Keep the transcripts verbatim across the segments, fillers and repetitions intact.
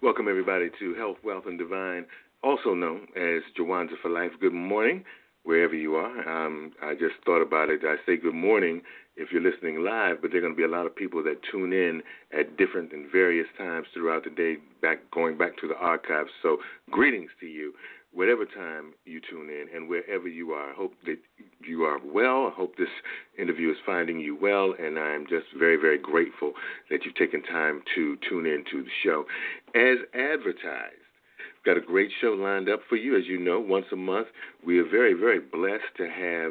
Welcome, everybody, to Health, Wealth, and Divine, also known as Jawanza for Life. Good morning, wherever you are. Um, I just thought about it. I say good morning if you're listening live, but there are going to be a lot of people that tune in at different and various times throughout the day, back going back to the archives. So greetings to you, whatever time you tune in and wherever you are. I hope that you are well. I hope this interview is finding you well, and I'm just very, very grateful that you've taken time to tune in to the show. As advertised, we've got a great show lined up for you. As you know, once a month, we are very, very blessed to have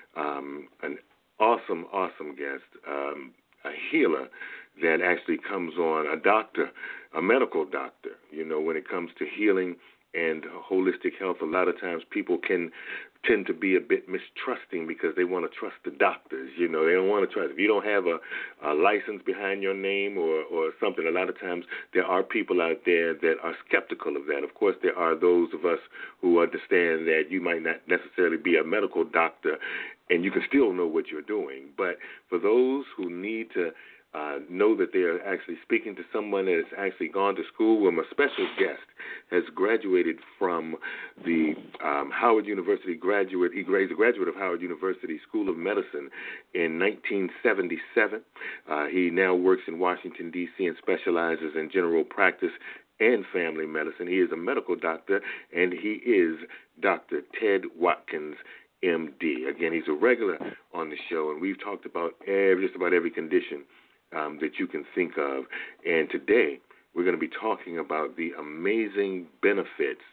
um, an awesome, awesome guest, um, a healer that actually comes on, a doctor, a medical doctor. You know, when it comes to healing and holistic health, a lot of times people can tend to be a bit mistrusting because they want to trust the doctors. You know, they don't want to trust. If you don't have a, a license behind your name or, or something, a lot of times there are people out there that are skeptical of that. Of course, there are those of us who understand that you might not necessarily be a medical doctor and you can still know what you're doing. But for those who need to Uh, know that they are actually speaking to someone that has actually gone to school. Well, my special guest has graduated from the um, Howard University graduate. He's a graduate of Howard University School of Medicine in nineteen seventy-seven. Uh, he now works in Washington, D C and specializes in general practice and family medicine. He is a medical doctor, and he is Doctor Ted Watkins, M D. Again, he's a regular on the show, and we've talked about every, just about every condition Um, that you can think of. And today we're going to be talking about the amazing benefits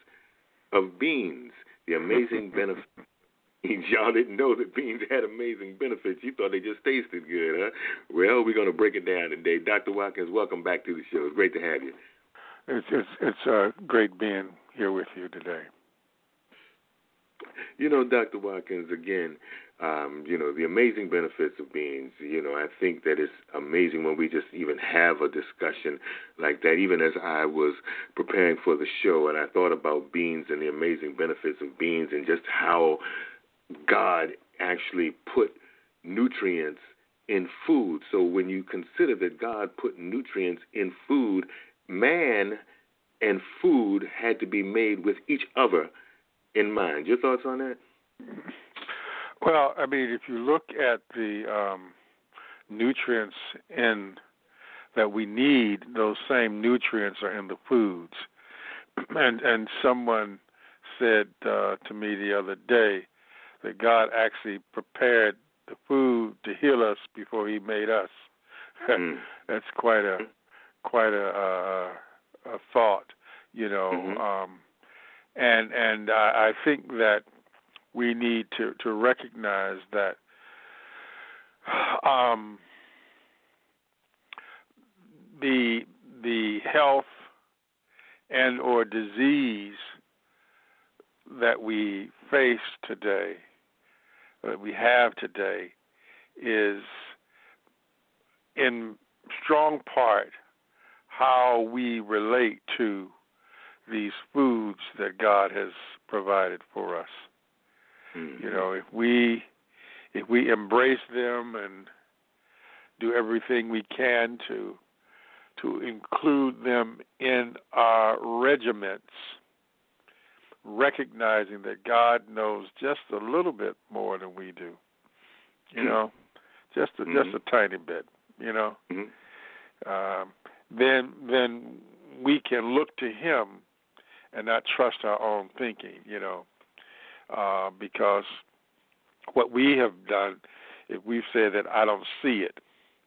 of beans, the amazing benefits. Y'all didn't know that beans had amazing benefits. You thought they just tasted good, huh? Well, we're going to break it down today. Doctor Watkins, welcome back to the show. It's great to have you. It's it's, it's uh, great being here with you today. You know, Doctor Watkins, again, um, you know, the amazing benefits of beans, you know, I think that it's amazing when we just even have a discussion like that, even as I was preparing for the show and I thought about beans and the amazing benefits of beans and just how God actually put nutrients in food. So when you consider that God put nutrients in food, man and food had to be made with each other in mind. Your thoughts on that? Well, I mean, if you look at the um, nutrients in that we need, those same nutrients are in the foods. And and someone said uh, to me the other day that God actually prepared the food to heal us before He made us. Mm. That's quite a quite a, a, a thought, you know. Mm-hmm. Um, And and I, I think that we need to, to recognize that um, the the health and or disease that we face today, that we have today, is in strong part how we relate to these foods that God has provided for us. Mm-hmm. You know, if we if we embrace them and do everything we can to to include them in our regiments, recognizing that God knows just a little bit more than we do. You mm-hmm. know, just a, mm-hmm. just a tiny bit. You know, mm-hmm. um, then then we can look to Him and not trust our own thinking, you know, uh, because what we have done, if we've said that I don't see it,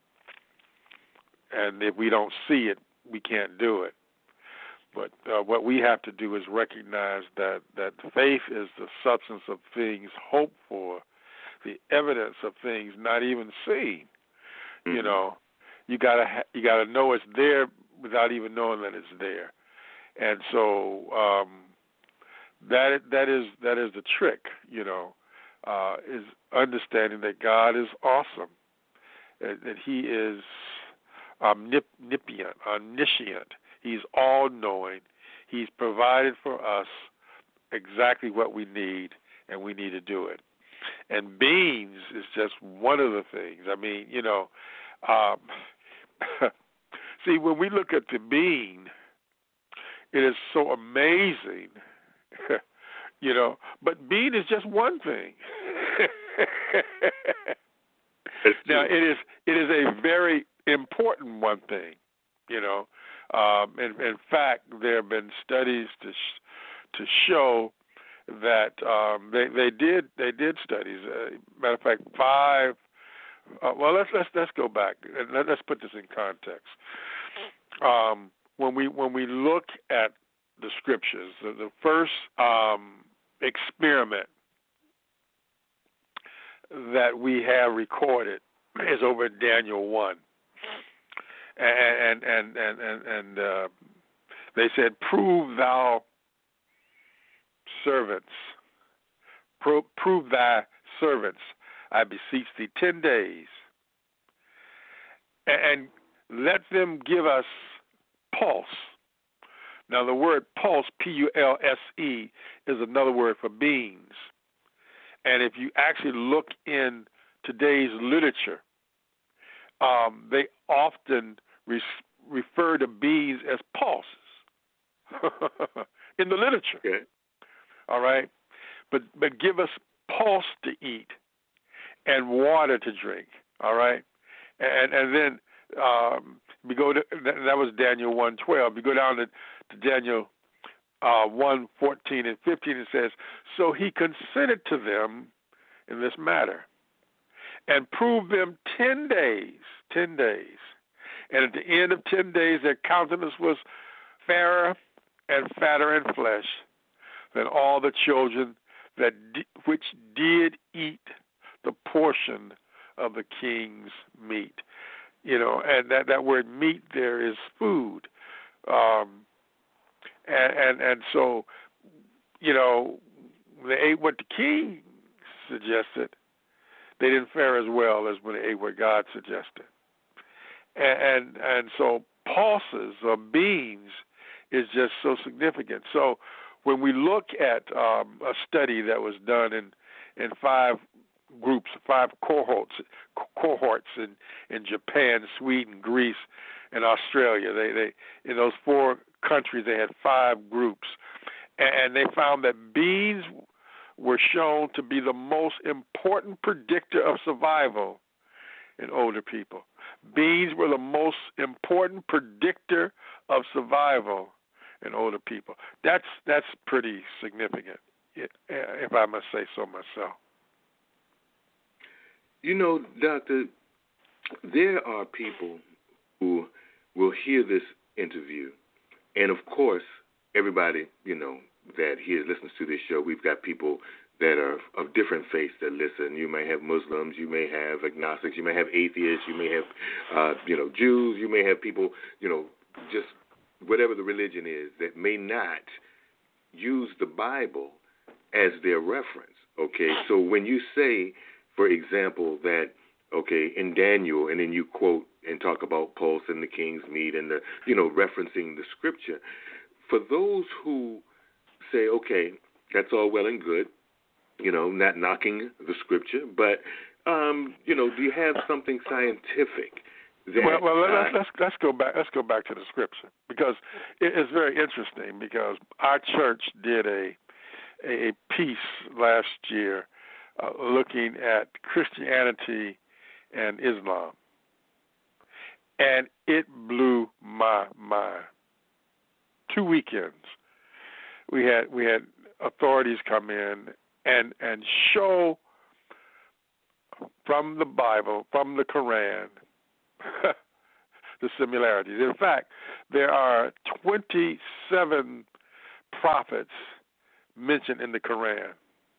and if we don't see it, we can't do it. But uh, what we have to do is recognize that, that faith is the substance of things hoped for, the evidence of things not even seen. Mm-hmm. You know, you gotta ha- you gotta know it's there without even knowing that it's there. And so um, that that is that is the trick, you know, uh, is understanding that God is awesome, that, that He is omnipotent, omniscient. He's all-knowing. He's provided for us exactly what we need, and we need to do it. And beans is just one of the things. I mean, you know, um, see, when we look at the bean, it is so amazing, you know. But being is just one thing. Now it is it is a very important one thing, you know. Um, in, in fact, there have been studies to sh- to show that um, they they did they did studies. Uh, matter of fact, five. Uh, well, let's let's let's go back and let, let's put this in context. Um, when we when we look at the scriptures, the, the first um, experiment that we have recorded is over in Daniel one, and and and and, and uh, they said, "Prove thou servants, Pro- prove thy servants, I beseech thee, ten days, and, and let them give us pulse." Now, the word pulse, P U L S E, is another word for beans. And if you actually look in today's literature, um, they often re- refer to beans as pulses in the literature. Okay. All right? But but give us pulse to eat and water to drink, all right? And and then um, we go to, that was Daniel one twelve. We go down to, to Daniel uh, one fourteen and fifteen. It says, "So he consented to them in this matter, and proved them ten days, ten days. And at the end of ten days, their countenance was fairer and fatter in flesh than all the children that di- which did eat the portion of the king's meat." You know, and that, that word meat there is food. Um, and, and and so, you know, they ate what the king suggested. They didn't fare as well as when they ate what God suggested. And and, and so pulses or beans is just so significant. So when we look at um, a study that was done in, in five groups, five cohorts, cohorts in, in Japan, Sweden, Greece, and Australia, they, they in those four countries they had five groups, and they found that beans were shown to be the most important predictor of survival in older people. Beans were the most important predictor of survival in older people. That's that's pretty significant, if I must say so myself. You know, Doctor, there are people who will hear this interview, and of course, everybody, you know, that hears, listens to this show, we've got people that are of different faiths that listen. You may have Muslims, you may have agnostics, you may have atheists, you may have, uh, you know, Jews, you may have people, you know, just whatever the religion is, that may not use the Bible as their reference, okay? So when you say, for example, that, okay, in Daniel, and then you quote and talk about pulse and the king's meat and the, you know, referencing the scripture, for those who say, okay, that's all well and good, you know, not knocking the scripture, but, um, you know, do you have something scientific? That, well, well uh, let's, let's let's go back. Let's go back to the scripture, because it, it's very interesting. Because our church did a a, a piece last year uh, looking at Christianity and Islam, and it blew my mind. Two weekends, we had we had authorities come in and and show from the Bible, from the Quran, the similarities. In fact, there are twenty-seven prophets mentioned in the Quran.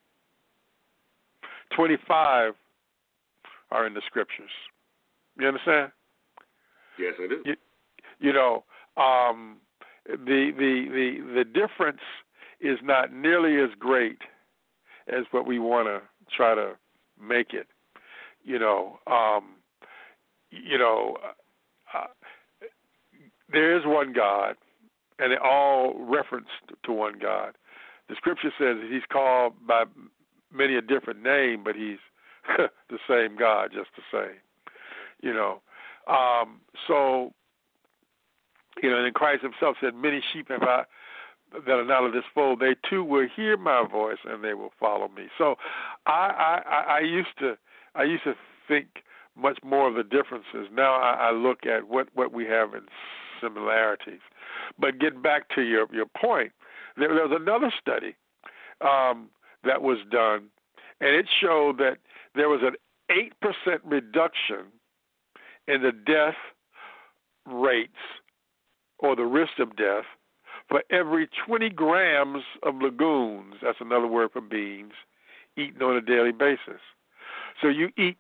twenty-five are in the scriptures. You understand? Yes, I do. You, you know, um, the, the the the difference is not nearly as great as what we want to try to make it. You know, um, you know, uh, there is one God, and they all reference to one God. The scripture says that he's called by many a different name, but he's the same God, just the same. You know, um, so You know, and then Christ himself said, many sheep have I that are not of this fold. They too will hear my voice and they will follow me. So I, I, I used to I used to think much more of the differences. Now I, I look at what, what we have in similarities. But getting back to your, your point, there, there was another study um, that was done, and it showed that there was an eight percent reduction in the death rates or the risk of death for every twenty grams of legumes, that's another word for beans, eaten on a daily basis. So you eat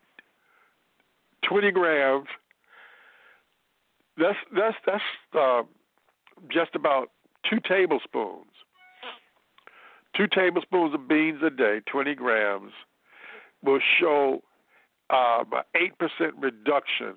twenty grams, that's, that's, that's uh, just about two tablespoons. Two tablespoons of beans a day, twenty grams, will show uh, about eight percent reduction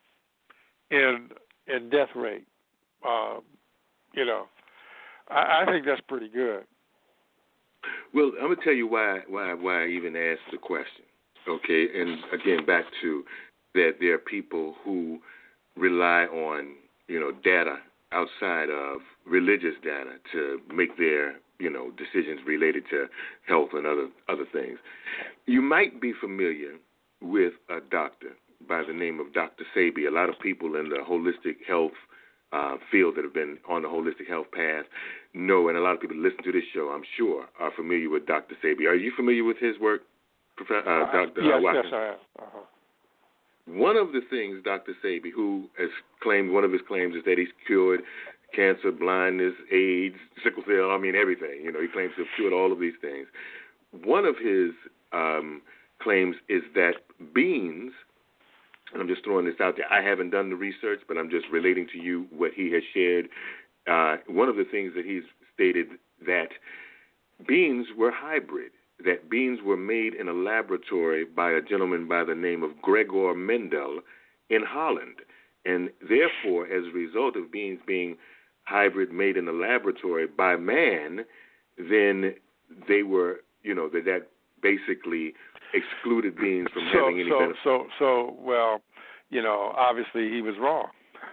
in in death rate. Um, you know, I, I think that's pretty good. Well, I'm gonna tell you why why why I even asked the question. Okay, and again, back to that, there are people who rely on you know data outside of religious data to make their you know decisions related to health and other other things. You might be familiar with a doctor by the name of Doctor Sebi. A lot of people in the holistic health uh, field that have been on the holistic health path know, and a lot of people that listen to this show, I'm sure, are familiar with Doctor Sebi. Are you familiar with his work, Prof- uh, Doctor Yes, Watkins? yes, I am. Uh-huh. One of the things Doctor Sebi, who has claimed, one of his claims is that he's cured cancer, blindness, AIDS, sickle cell, I mean everything. You know, he claims to have cured all of these things. One of his um, claims is that beans, and I'm just throwing this out there, I haven't done the research, but I'm just relating to you what he has shared. Uh, one of the things that he's stated that beans were hybrid, that beans were made in a laboratory by a gentleman by the name of Gregor Mendel in Holland. And therefore, as a result of beans being hybrid made in a laboratory by man, then they were, you know, that, that basically excluded beans from so, having any so, benefit. So, so, well, you know, obviously he was wrong.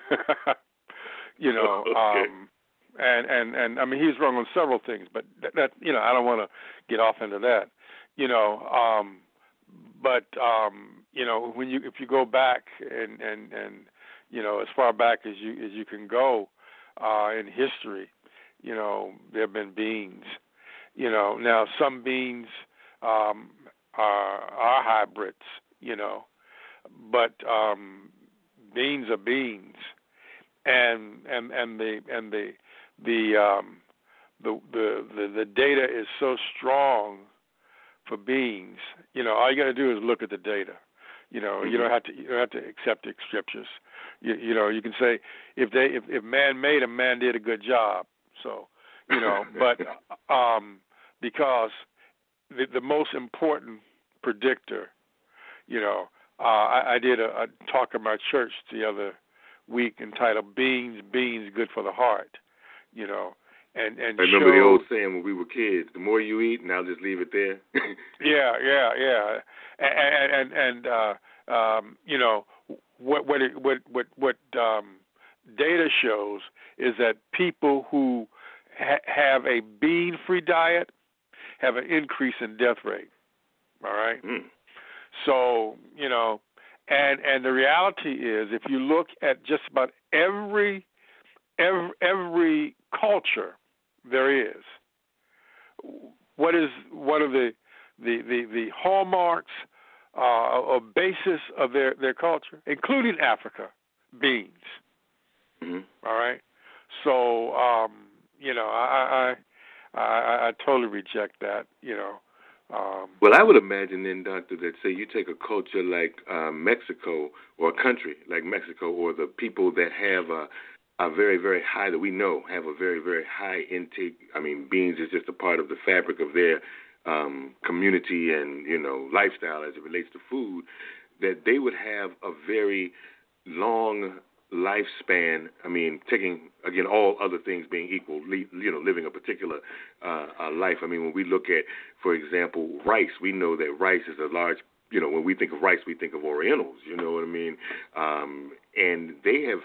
you know, okay. um, and, and, and, I mean, he was wrong on several things, but that, that you know, I don't want to get off into that, you know, um, but, um, you know, when you, if you go back and, and, and, you know, as far back as you, as you can go, uh, in history, you know, there have been beans, you know, now some beans, um, are, are hybrids, you know, but, um, beans are beans. And, and, and the, and the, the, um, the, the, the, the data is so strong for beans. You know, all you got to do is look at the data. You know, mm-hmm. you don't have to, you don't have to accept the scriptures. You, you know, you can say if they, if, if man made them, man did a good job. So, you know, but, um, because the, the most important predictor, you know, uh, I, I did a, a talk at my church the other week entitled "Beans, Beans, Good for the Heart," you know, and and I remember showed, the old saying when we were kids: "The more you eat, and I'll just leave it there." yeah, yeah, yeah, and and and uh, um, you know what what it, what what what um, data shows is that people who ha- have a bean-free diet have an increase in death rate. All right, mm. So you know. And and the reality is, if you look at just about every every, every culture there is, what is one of the the, the, the hallmarks uh, or basis of their, their culture, including Africa, beans. Mm-hmm. All right. So um, you know, I I, I I totally reject that. You know. Um, well, I would imagine then, Doctor, that say you take a culture like uh, Mexico or a country like Mexico, or the people that have a, a very, very high, that we know have a very, very high intake. I mean, beans is just a part of the fabric of their um, community and, you know, lifestyle as it relates to food, that they would have a very long lifespan. I mean, taking, again, all other things being equal, you know, living a particular uh, uh, life. I mean, when we look at, for example, rice, we know that rice is a large, you know, when we think of rice, we think of Orientals, you know what I mean? Um, and they have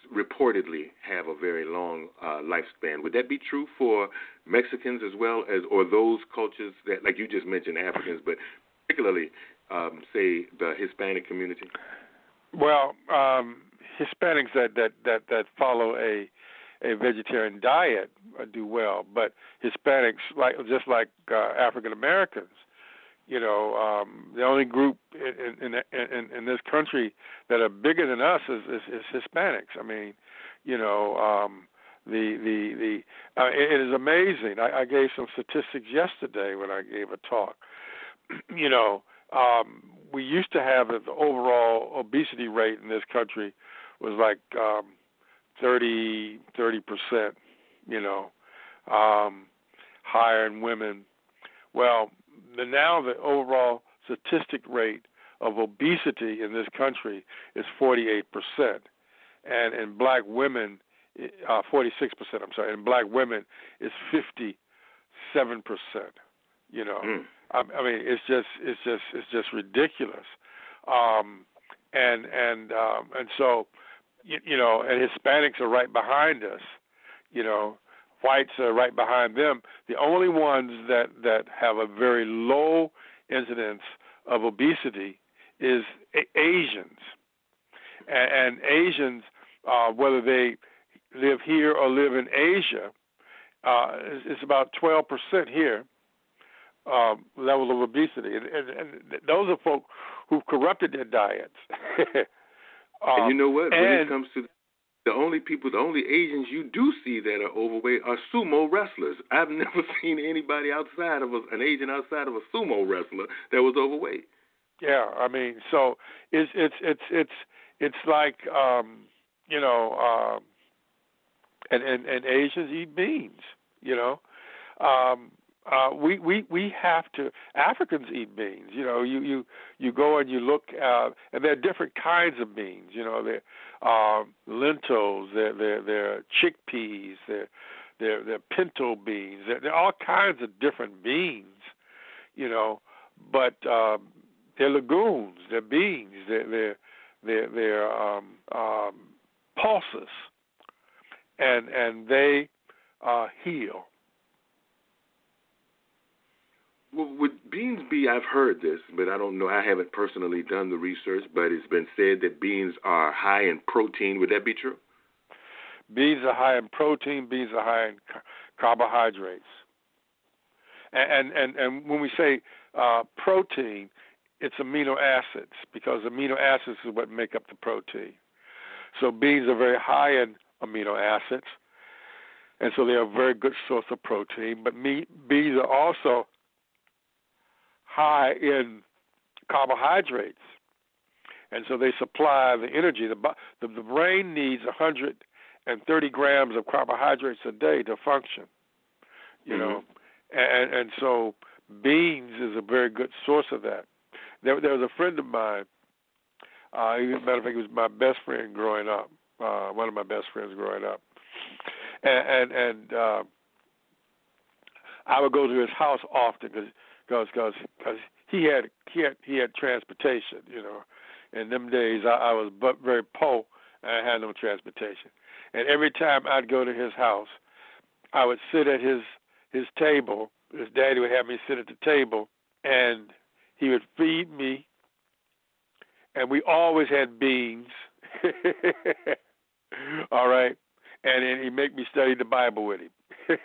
reportedly have a very long uh, lifespan. Would that be true for Mexicans as well as, or those cultures that, like you just mentioned, Africans, but particularly, um, say, the Hispanic community? Well, um, Hispanics that, that, that, that follow a a vegetarian diet uh, do well, but Hispanics, like just like uh, African Americans, you know, um, the only group in, in in in this country that are bigger than us is, is, is Hispanics. I mean, you know, um, the the the uh, it, it is amazing. I, I gave some statistics yesterday when I gave a talk. you know, um, we used to have the overall obesity rate in this country was like um, thirty percent, you know, um, higher in women. Well, the, now the overall statistic rate of obesity in this country is forty-eight percent, and in black women, uh, forty-six percent, I'm sorry, in black women is fifty-seven percent, you know. Mm. I, I mean, it's just, it's just, it's just ridiculous. Um, and, and, um, and so, You, you know, and Hispanics are right behind us. You know, whites are right behind them. The only ones that, that have a very low incidence of obesity is a- Asians. And, and Asians, uh, whether they live here or live in Asia, uh, is, is about twelve percent here. Um, level of obesity, and, and, and those are folk who've corrupted their diets. Um, and you know what? When and, it comes to the only people, the only Asians you do see that are overweight are sumo wrestlers. I've never seen anybody outside of a, an Asian outside of a sumo wrestler that was overweight. Yeah, I mean, so it's it's it's it's it's like um, you know, uh, and, and and Asians eat beans. You know, um, uh, we we we have to. Africans eat beans. You know, you you you go and you look, uh, and there are different kinds of beans. You know, they're uh, lentils, they're they're, they're chickpeas, they're they're, they're pinto beans. They're, they're all kinds of different beans. You know, but uh, they're legumes. They're beans. They're they're they're, they're um, um, pulses, and and they uh, heal. Well, would beans be, I've heard this, but I don't know, I haven't personally done the research, but it's been said that beans are high in protein. Would that be true? Beans are high in protein, beans are high in car- carbohydrates. And, and, and when we say uh, protein, it's amino acids, because amino acids is what make up the protein. So beans are very high in amino acids, and so they're a very good source of protein. But meat, beans are also high in carbohydrates, and so they supply the energy. The, the, the brain needs one hundred thirty grams of carbohydrates a day to function, you mm-hmm. know, and, and so beans is a very good source of that. There, there was a friend of mine, uh, as a matter of fact, he was my best friend growing up, uh, one of my best friends growing up, and, and, and uh, I would go to his house often because Because cause, cause he had he had he had transportation, you know. In them days, I, I was but very poor, and I had no transportation. And every time I'd go to his house, I would sit at his his table. His daddy would have me sit at the table, and he would feed me. And we always had beans. All right, and then he'd make me study the Bible with him.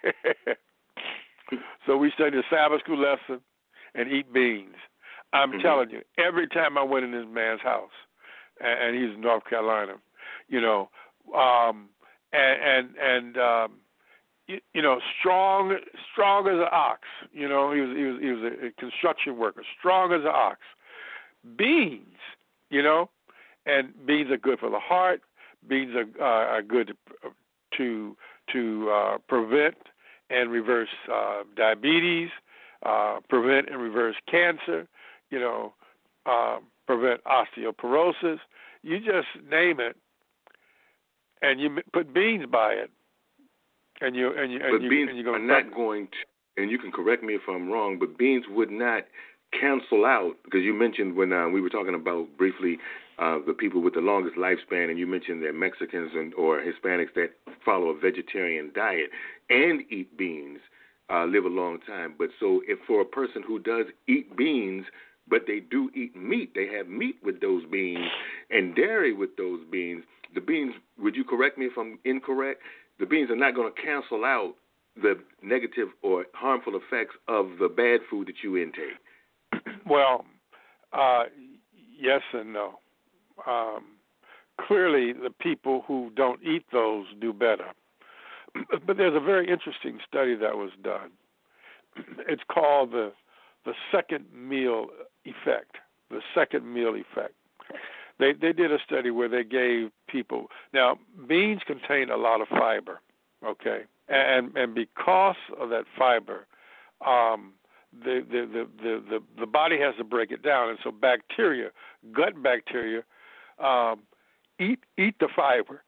So we studied the Sabbath school lesson and eat beans. I'm mm-hmm. telling you, every time I went in this man's house, and, and he's in North Carolina, you know, um, and and, and um, you, you know, strong, strong as an ox. You know, he was he was he was a construction worker, strong as an ox. Beans, you know, and beans are good for the heart. Beans are uh, are good to to, to uh, prevent and reverse uh, diabetes, uh, prevent and reverse cancer, you know, uh, prevent osteoporosis. You just name it, and you put beans by it, and you and you and but you, beans and you go are not going to. And you can correct me if I'm wrong, but beans would not cancel out, because you mentioned when uh, we were talking about briefly uh, the people with the longest lifespan, and you mentioned that Mexicans and, or Hispanics that follow a vegetarian diet and eat beans uh, live a long time. But so if for a person who does eat beans, but they do eat meat, they have meat with those beans and dairy with those beans, the beans, would you correct me if I'm incorrect, the beans are not going to cancel out the negative or harmful effects of the bad food that you intake. Well, uh, yes and no. Um, clearly, the people who don't eat those do better. But there's a very interesting study that was done. It's called the the second meal effect. The second meal effect. They they did a study where they gave people, now beans contain a lot of fiber, okay, and and because of that fiber, um, the, the the the the the body has to break it down, and so bacteria, gut bacteria, um, eat eat the fiber,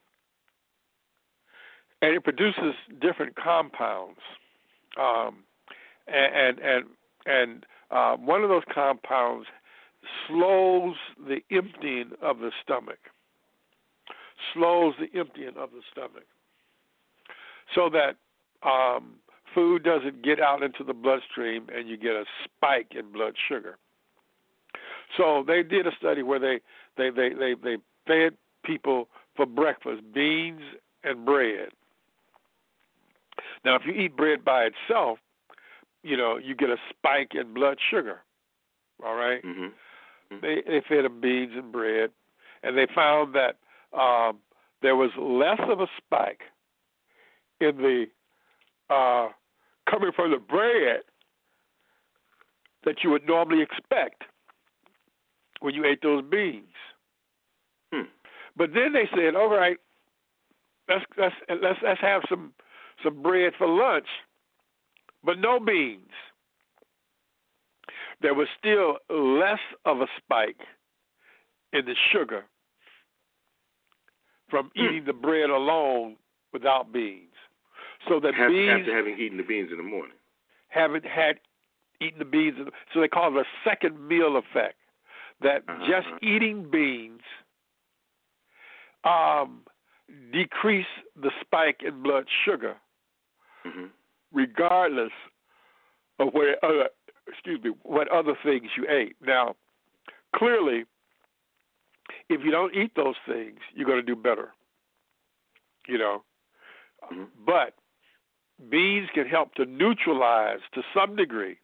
and it produces different compounds, um, and and and, and uh, one of those compounds slows the emptying of the stomach, slows the emptying of the stomach, so that um, food doesn't get out into the bloodstream and you get a spike in blood sugar. So they did a study where they they they they, they fed people for breakfast beans and bread. Now, if you eat bread by itself, you know, you get a spike in blood sugar. All right? Mm-hmm. They, they fed them beans and bread, and they found that um, there was less of a spike in the uh, coming from the bread that you would normally expect when you ate those beans. Hmm. But then they said, "All right, let's let's let's let's have some some bread for lunch, but no beans." There was still less of a spike in the sugar from eating the bread alone without beans. So that After, beans, after having eaten the beans in the morning. Haven't had eaten the beans, so they call it a second meal effect. That uh-huh. just eating beans um, decrease the spike in blood sugar, mm-hmm. regardless of where other. Excuse me, what other things you ate. Now, clearly, if you don't eat those things, you're going to do better, you know. Mm-hmm. But beans can help to neutralize, to some degree,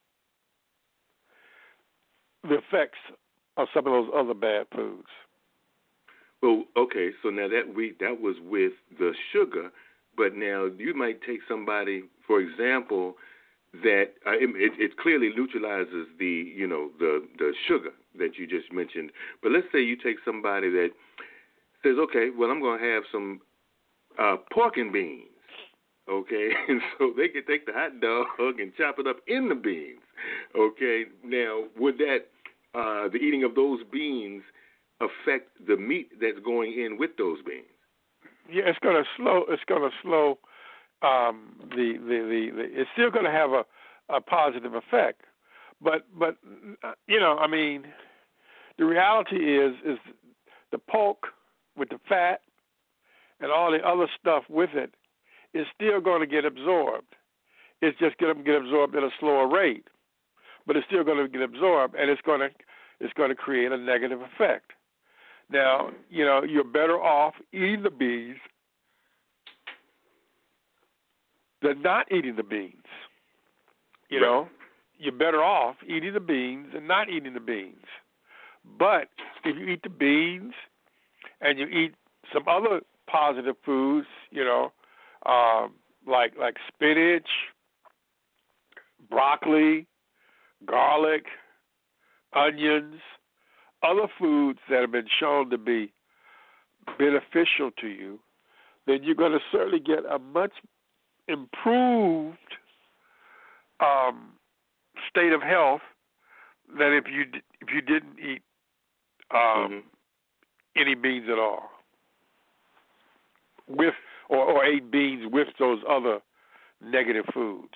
the effects of some of those other bad foods. Well, okay, so now that we that was with the sugar, but now you might take somebody, for example, that uh, it, it, it clearly neutralizes the, you know, the, the sugar that you just mentioned. But let's say you take somebody that says, okay, well, I'm going to have some uh, pork and beans, okay? And so they can take the hot dog and chop it up in the beans, okay? Now, would that, uh, the eating of those beans affect the meat that's going in with those beans? Yeah, it's going to slow, it's going to slow Um, the, the, the, the it's still going to have a, a positive effect, but but uh, you know, I mean, the reality is is the pork with the fat and all the other stuff with it is still going to get absorbed. It's just going to get absorbed at a slower rate, but it's still going to get absorbed, and it's going to it's going to create a negative effect. Now, you know, you're better off eating the beans than not eating the beans. You right. know, you're better off eating the beans than not eating the beans. But if you eat the beans and you eat some other positive foods, you know, um, like like spinach, broccoli, garlic, onions, other foods that have been shown to be beneficial to you, then you're going to certainly get a much improved um, state of health than if you if you didn't eat um, mm-hmm. any beans at all, with or, or ate beans with those other negative foods.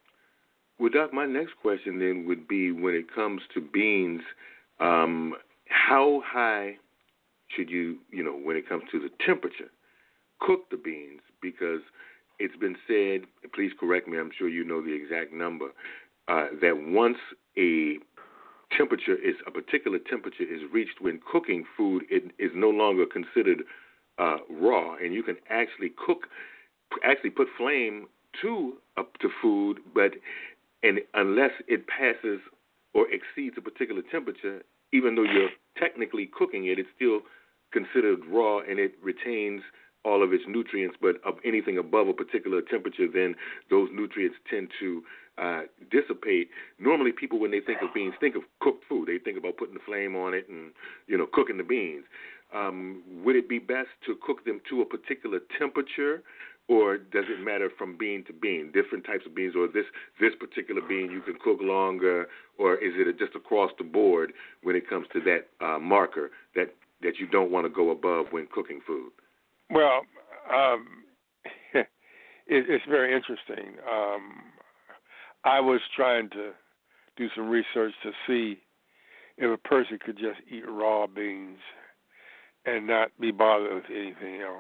Well, Doc, my next question then would be when it comes to beans, um, how high should you, you know, when it comes to the temperature, cook the beans? Because it's been said, please correct me, I'm sure you know the exact number, uh, that once a temperature is, a particular temperature is reached when cooking food, it is no longer considered uh, raw, and you can actually cook, actually put flame to up to food, but and unless it passes or exceeds a particular temperature, even though you're technically cooking it, it's still considered raw and it retains all of its nutrients. But of anything above a particular temperature, then those nutrients tend to uh, dissipate. Normally, people, when they think of beans, think of cooked food. They think about putting the flame on it and, you know, cooking the beans. Um, would it be best to cook them to a particular temperature, or does it matter from bean to bean, different types of beans, or this this particular bean you can cook longer, or is it just across the board when it comes to that uh, marker that, that you don't want to go above when cooking food? Well, um, it, it's very interesting. Um, I was trying to do some research to see if a person could just eat raw beans and not be bothered with anything else.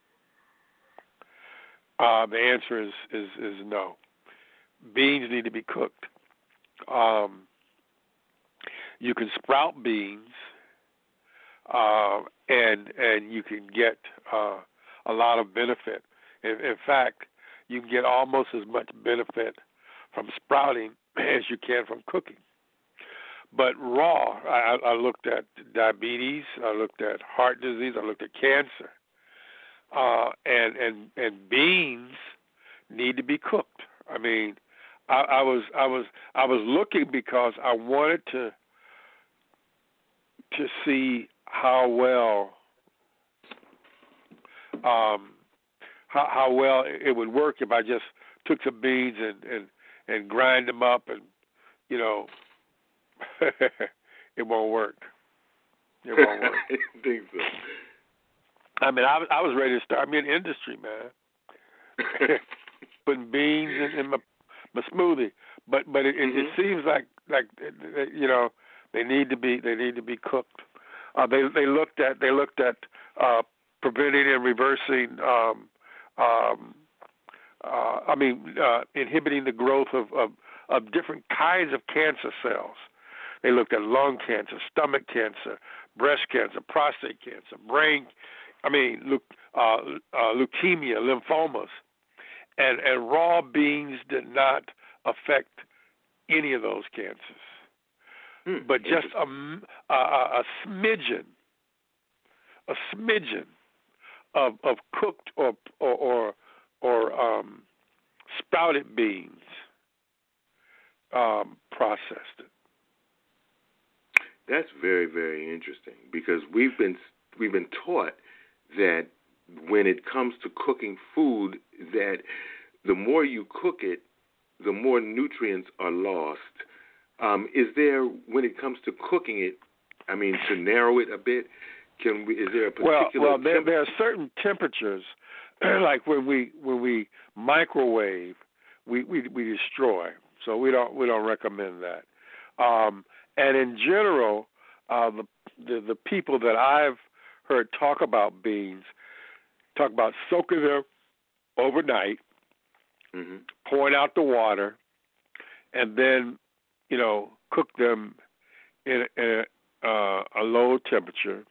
Uh, the answer is, is, is no. Beans need to be cooked. Um, you can sprout beans, uh, and and you can get uh, a lot of benefit. In, in fact, you can get almost as much benefit from sprouting as you can from cooking. But raw, I, I looked at diabetes, I looked at heart disease, I looked at cancer. Uh, and, and and beans need to be cooked. I mean, I, I was I was I was looking because I wanted to to see how well um, how, how well it would work if I just took some beans and, and, and grind them up, and you know, it won't work. It won't work. I think so. I mean, I was I was ready to start me an industry, man. Putting beans in, in my my smoothie, but but it, mm-hmm. it, it seems like like you know they need to be they need to be cooked. Uh, they they looked at they looked at uh, preventing and reversing. Um, um, uh, I mean, uh, inhibiting the growth of, of of different kinds of cancer cells. They looked at lung cancer, stomach cancer, breast cancer, prostate cancer, brain. I mean, look, uh, uh, leukemia, lymphomas, and, and raw beans did not affect any of those cancers, hmm. but just a, a, a smidgen, a smidgen of, of cooked or or or, or um, sprouted beans um, processed it. That's very, very interesting, because we've been we've been taught that when it comes to cooking food, that the more you cook it, the more nutrients are lost. Um, is there, when it comes to cooking it, I mean, to narrow it a bit, can we? Is there a particular? Well, well, there, temp- there are certain temperatures, like when we when we microwave, we, we we destroy. So we don't we don't recommend that. Um, and in general, uh, the, the the people that I've heard talk about beans, talk about soaking them overnight, mm-hmm. pouring out the water, and then, you know, cook them in, in a, uh, a low temperature,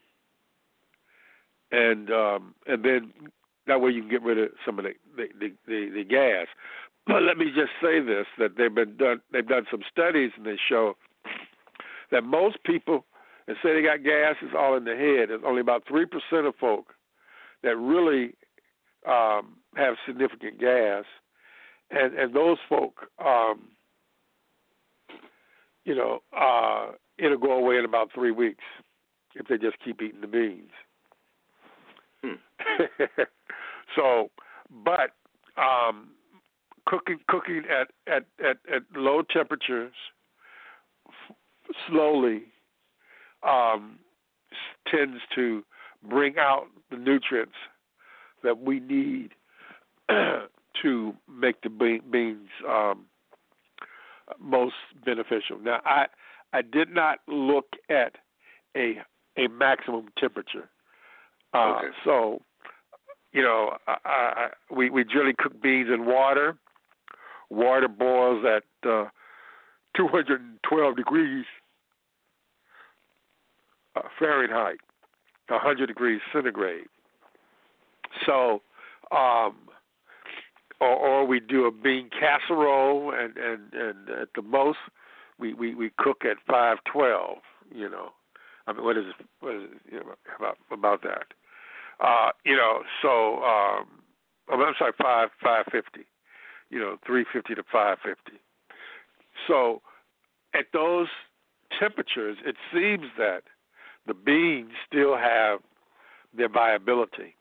and um, and then that way you can get rid of some of the the, the, the, the gas. But let me just say this: that they've been done they've done some studies, and they show that most people, and say they got gas, is all in the head. There's only about three percent of folk that really um, have significant gas, and and those folk, um, you know, uh, it'll go away in about three weeks if they just keep eating the beans. Hmm. So, but um, cooking cooking at at, at, at low temperatures f- slowly. Um, tends to bring out the nutrients that we need to make the beans um, most beneficial. Now, I I did not look at a a maximum temperature. Uh, okay. So, you know, I, I, we we generally cook beans in water. Water boils at uh, two hundred twelve degrees uh, Fahrenheit, one hundred degrees centigrade. So, um, or, or we do a bean casserole, and, and, and at the most, we, we, we cook at five twelve. You know, I mean, what is it? What is it you know, about about that? Uh, you know, so um, I'm sorry, five five fifty. You know, three fifty to five fifty. So, at those temperatures, it seems that the beans still have their viability.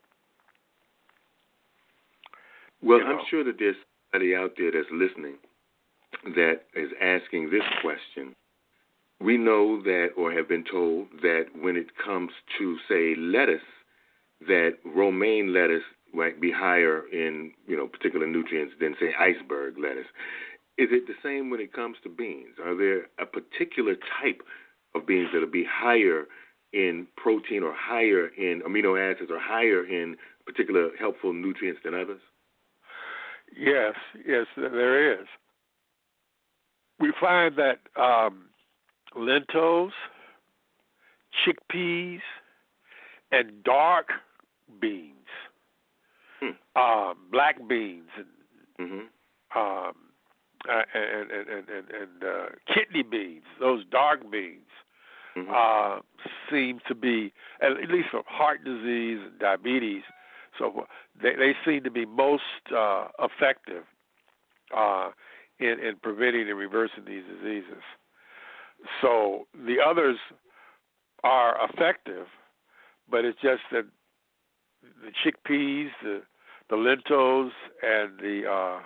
Well, You know. I'm sure that there's somebody out there that's listening that is asking this question. We know that, or have been told, that when it comes to, say, lettuce, that romaine lettuce might be higher in, you know, particular nutrients than, say, iceberg lettuce. Is it the same when it comes to beans? Are there a particular type of beans that will be higher in protein or higher in amino acids or higher in particular helpful nutrients than others? Yes, yes, there is. We find that um, lentils, chickpeas, and dark beans, hmm. um, black beans, and mm-hmm. um, uh, and and and, and, and uh, kidney beans, those dark beans, mm-hmm. uh, seem to be, at least for heart disease and diabetes. So they, they seem to be most uh, effective uh, in, in preventing and reversing these diseases. So the others are effective, but it's just that the chickpeas, the the lentils, and the uh,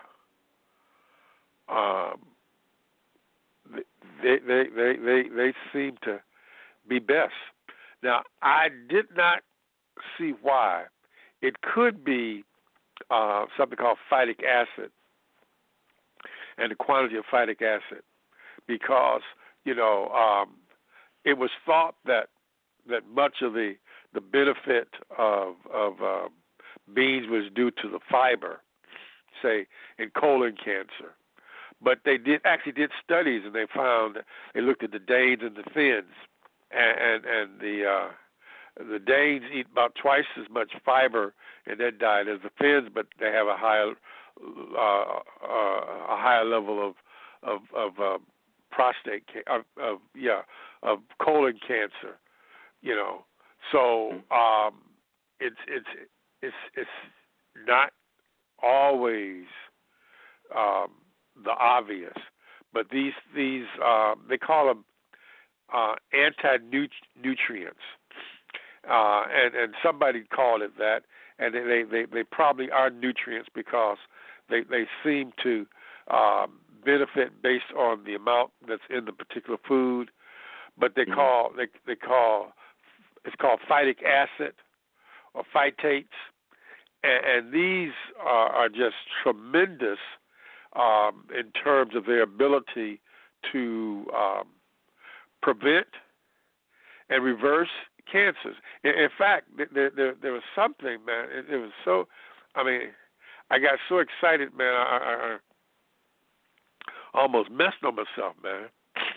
um, they, they they they they seem to be best. Now, I did not see why. It could be uh, something called phytic acid and the quantity of phytic acid, because you know um, it was thought that that much of the the benefit of of uh, beans was due to the fiber, say in colon cancer. But they did actually did studies, and they found they looked at the Danes and the Finns, and and, and the uh, the Danes eat about twice as much fiber in their diet as the Finns, but they have a higher uh, uh, a higher level of of, of uh, prostate of, of yeah of colon cancer, you know. So um, it's it's it's it's not always um, the obvious, but these these uh, they call them uh, anti-nutrients. Uh, and, and somebody called it that, and they, they, they probably are nutrients because they, they seem to um, benefit based on the amount that's in the particular food. But they mm-hmm. call they they call it's called phytic acid or phytates, and, and these are, are just tremendous um, in terms of their ability to um, prevent and reverse cancers. In, in fact, there, there there was something, man. It, it was so. I mean, I got so excited, man. I, I, I almost messed on myself, man.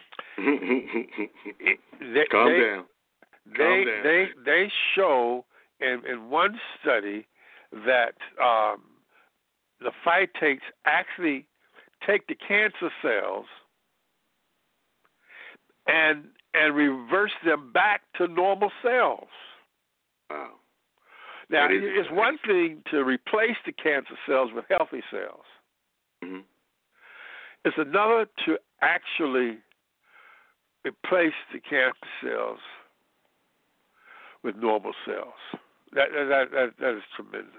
it, they, Calm they, down. They Calm down. they they show in in one study that um, the phytates actually take the cancer cells and and reverse them back to normal cells. Wow. Now, it's one thing to replace the cancer cells with healthy cells. Mm-hmm. It's another to actually replace the cancer cells with normal cells. That that that, that is tremendous.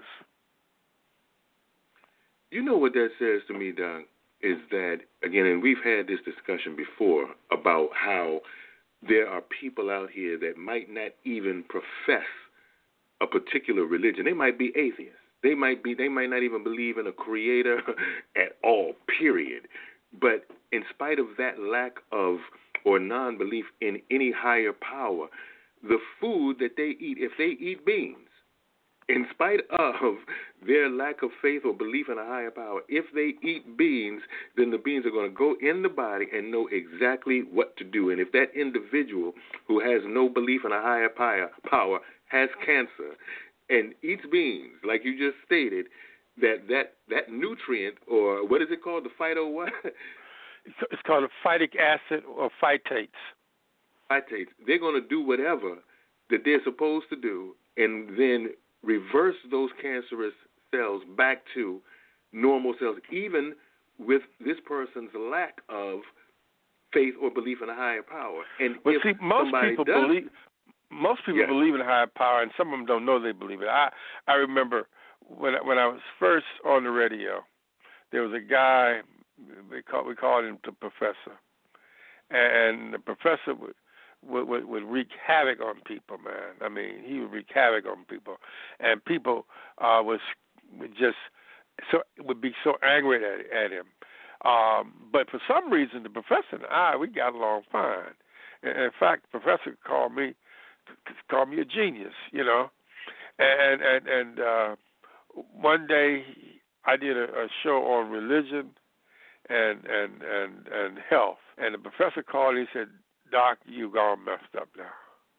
You know what that says to me, Doc, is that, again, and we've had this discussion before about how there are people out here that might not even profess a particular religion. They might be atheists. They might be. They might not even believe in a creator at all, period. But in spite of that lack of or non-belief in any higher power, the food that they eat. If they eat beans, in spite of their lack of faith or belief in a higher power, if they eat beans, then the beans are going to go in the body and know exactly what to do. And if that individual who has no belief in a higher power has cancer and eats beans, like you just stated, that that, that nutrient, or what is it called, the phyto what? It's called a phytic acid or phytates. Phytates. They're going to do whatever that they're supposed to do, and then reverse those cancerous cells back to normal cells, even with this person's lack of faith or belief in a higher power. And well, if see, most people does, believe most people yes. believe in a higher power, and some of them don't know they believe it. I I remember when when I was first on the radio, there was a guy we call we called him the professor, and the professor would. Would, would, would wreak havoc on people, man. I mean, he would wreak havoc on people, and people uh, was would just so would be so angry at, at him. Um, but for some reason, the professor and I we got along fine. And in fact, the professor called me called me a genius, you know. And and and uh, one day I did a, a show on religion and and and and health, and the professor called and he said, Doc, you've gone messed up now.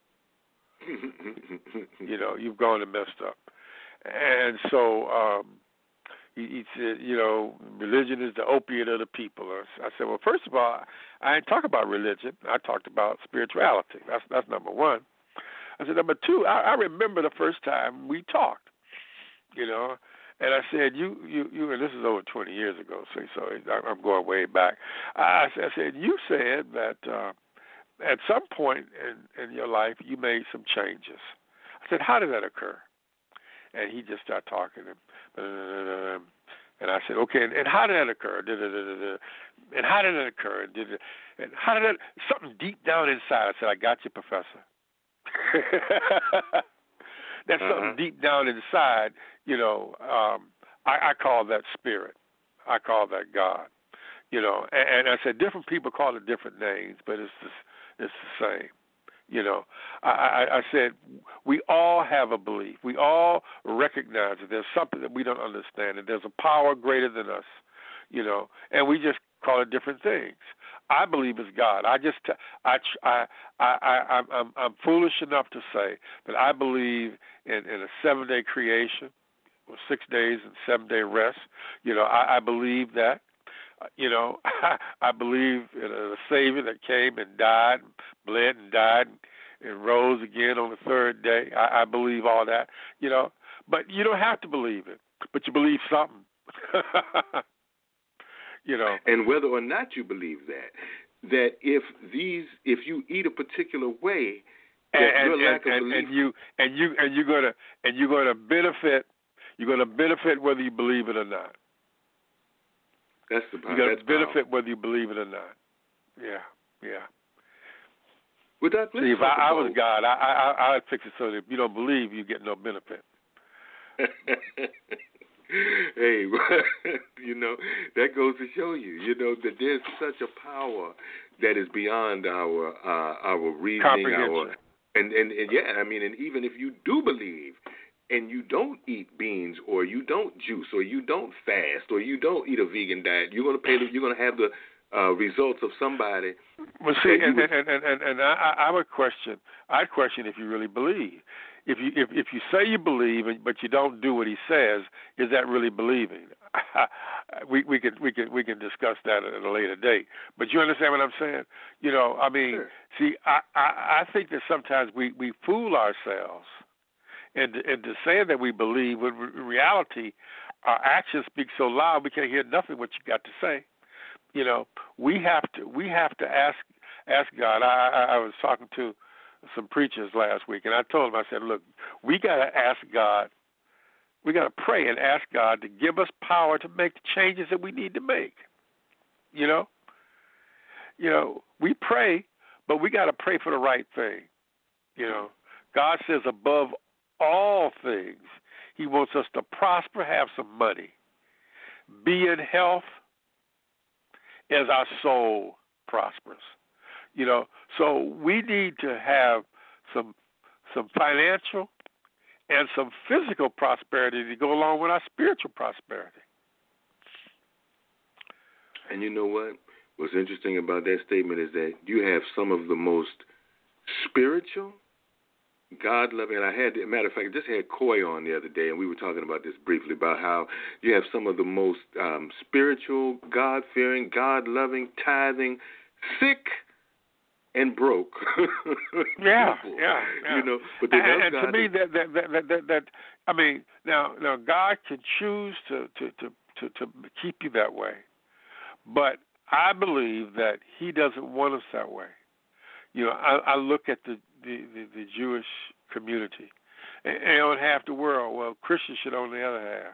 You know, you've gone and messed up. And so um, he, he said, you know, religion is the opiate of the people. I said, well, first of all, I didn't talk about religion. I talked about spirituality. That's that's number one. I said, number two, I, I remember the first time we talked, you know, and I said, you, you, you, and this is over twenty years ago, so, so I'm going way back. I, I said, you said that uh, at some point in, in your life, you made some changes. I said, how did that occur? And he just started talking. And, and I said, okay, and, and how did that occur? And how did that occur? And how did that, something deep down inside. I said, I got you, Professor. That's uh-huh. something deep down inside, you know, um, I, I call that spirit. I call that God. You know, and, and I said different people call it different names, but it's just, it's the same. You know, I, I, I said we all have a belief. We all recognize that there's something that we don't understand, and there's a power greater than us, you know, and we just call it different things. I believe it's God. I just, I, I, I, I I'm, I'm foolish enough to say that I believe in, in a seven-day creation, or six days and seven-day rest. You know, I, I believe that. You know, I, I believe in a Savior that came and died, and bled and died, and, and rose again on the third day. I, I believe all that, you know. But you don't have to believe it, but you believe something. You know. And whether or not you believe that, that if these, if you eat a particular way, that and, your lack and, of and, belief, and you and you and you're gonna and you're gonna benefit, you're gonna benefit whether you believe it or not. That's the part. You're gonna that's benefit powerful. whether you believe it or not. Yeah, yeah. Well, Doc, let's See, if talk I, I about... was God, I I I'd fix it so that if you don't believe, you get no benefit. Hey, you know, that goes to show you, you know, that there's such a power that is beyond our uh, our reasoning, our and, and and yeah, I mean, and even if you do believe, and you don't eat beans, or you don't juice, or you don't fast, or you don't eat a vegan diet, you're gonna pay. The, you're gonna have the uh, results of somebody. Well, see, and, would, and and and, and I, I would question. I'd question if you really believe. If you if, if you say you believe, but you don't do what he says, is that really believing? we we could we could we can discuss that at a later date. But you understand what I'm saying? You know, I mean, sure. see, I, I I think that sometimes we, we fool ourselves into into saying that we believe, when in reality, our actions speak so loud we can't hear nothing what you got to say. You know, we have to we have to ask ask God. I I, I was talking to some preachers last week, and I told them, I said, look, we got to ask God, we got to pray and ask God to give us power to make the changes that we need to make. You know, you know, we pray, but we got to pray for the right thing. You know, God says above all things, He wants us to prosper, have some money, be in health as our soul prospers. You know, so we need to have some some financial, and some physical prosperity to go along with our spiritual prosperity. And you know what? What's interesting about that statement is that you have some of the most spiritual, God-loving, and I had, as a matter of fact, I just had Coy on the other day, and we were talking about this briefly, about how you have some of the most um, spiritual, God-fearing, God-loving, tithing, sick, and broke. yeah, people, yeah, yeah. You know, but they and, and God to me, that that, that that that that I mean, now now God can choose to to to to, to keep you that way, but I believe that He doesn't want us that way. You know, I, I look at the, the, the, the Jewish community, and, and on half the world, well, Christians should own the other half.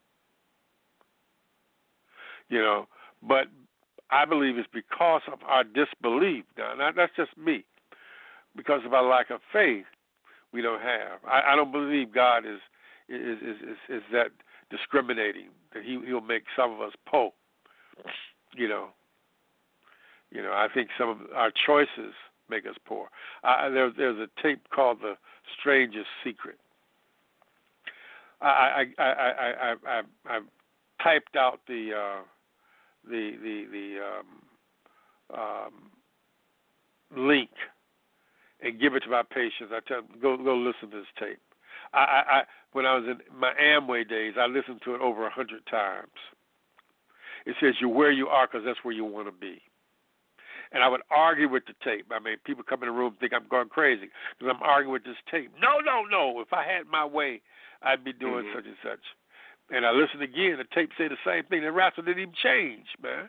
You know, but I believe it's because of our disbelief. Now, not, that's just me. Because of our lack of faith, we don't have. I, I don't believe God is is, is is is that discriminating, that he, he'll make some of us poor. You know. You know, I think some of our choices make us poor. Uh, there, there's a tape called "The Strangest Secret." I I I I I, I, I typed out the uh, the the the um, um, link and give it to my patients. I tell them, go go listen to this tape. I, I, I when I was in my Amway days, I listened to it over a hundred times. It says you're where you are because that's where you want to be. And I would argue with the tape. I mean, people come in the room and think I'm going crazy because I'm arguing with this tape. No, no, no. If I had my way, I'd be doing mm-hmm. such and such. And I listened again. The tape said the same thing. The rapper didn't even change, man.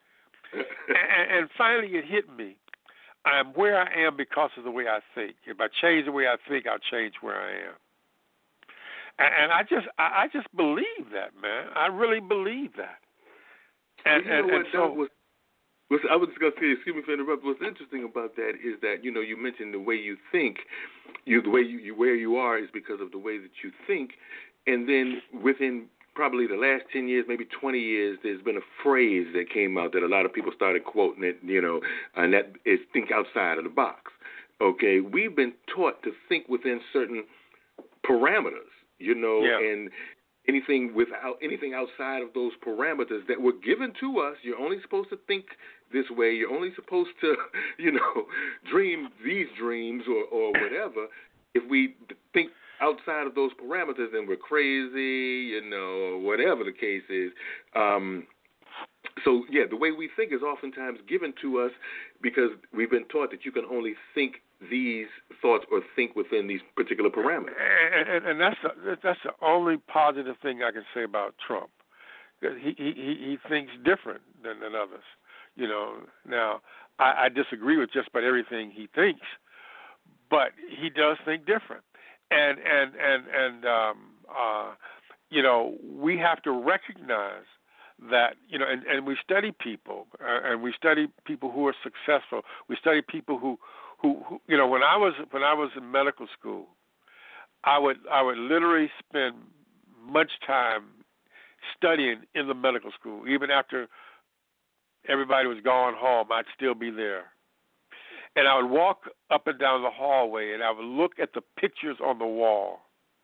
and, and finally it hit me. I'm where I am because of the way I think. If I change the way I think, I'll change where I am. And, and I just I, I just believe that, man. I really believe that. And, you know and, what, and so... was, was, I was just going to say, excuse me for interrupting, what's interesting about that is that, you know, you mentioned the way you think, you the way you, you where you are is because of the way that you think. And then within probably the last ten years, maybe twenty years, there's been a phrase that came out that a lot of people started quoting it, you know, and that is think outside of the box. Okay, we've been taught to think within certain parameters, you know, yeah. and anything without anything outside of those parameters that were given to us, you're only supposed to think this way. You're only supposed to, you know, dream these dreams or, or whatever. If we think outside of those parameters, then we're crazy, you know, or whatever the case is. Um, so, yeah, the way we think is oftentimes given to us because we've been taught that you can only think these thoughts or think within these particular parameters. And, and, and that's the, that's the only positive thing I can say about Trump. He he he thinks different than, than others. You know, now I, I disagree with just about everything he thinks, but he does think different. And and and and um, uh, you know, we have to recognize that, you know, and, and we study people, uh, and we study people who are successful. We study people who, who, who, you know, when I was when I was in medical school, I would I would literally spend much time studying in the medical school. Even after everybody was gone home, I'd still be there. And I would walk up and down the hallway, and I would look at the pictures on the wall.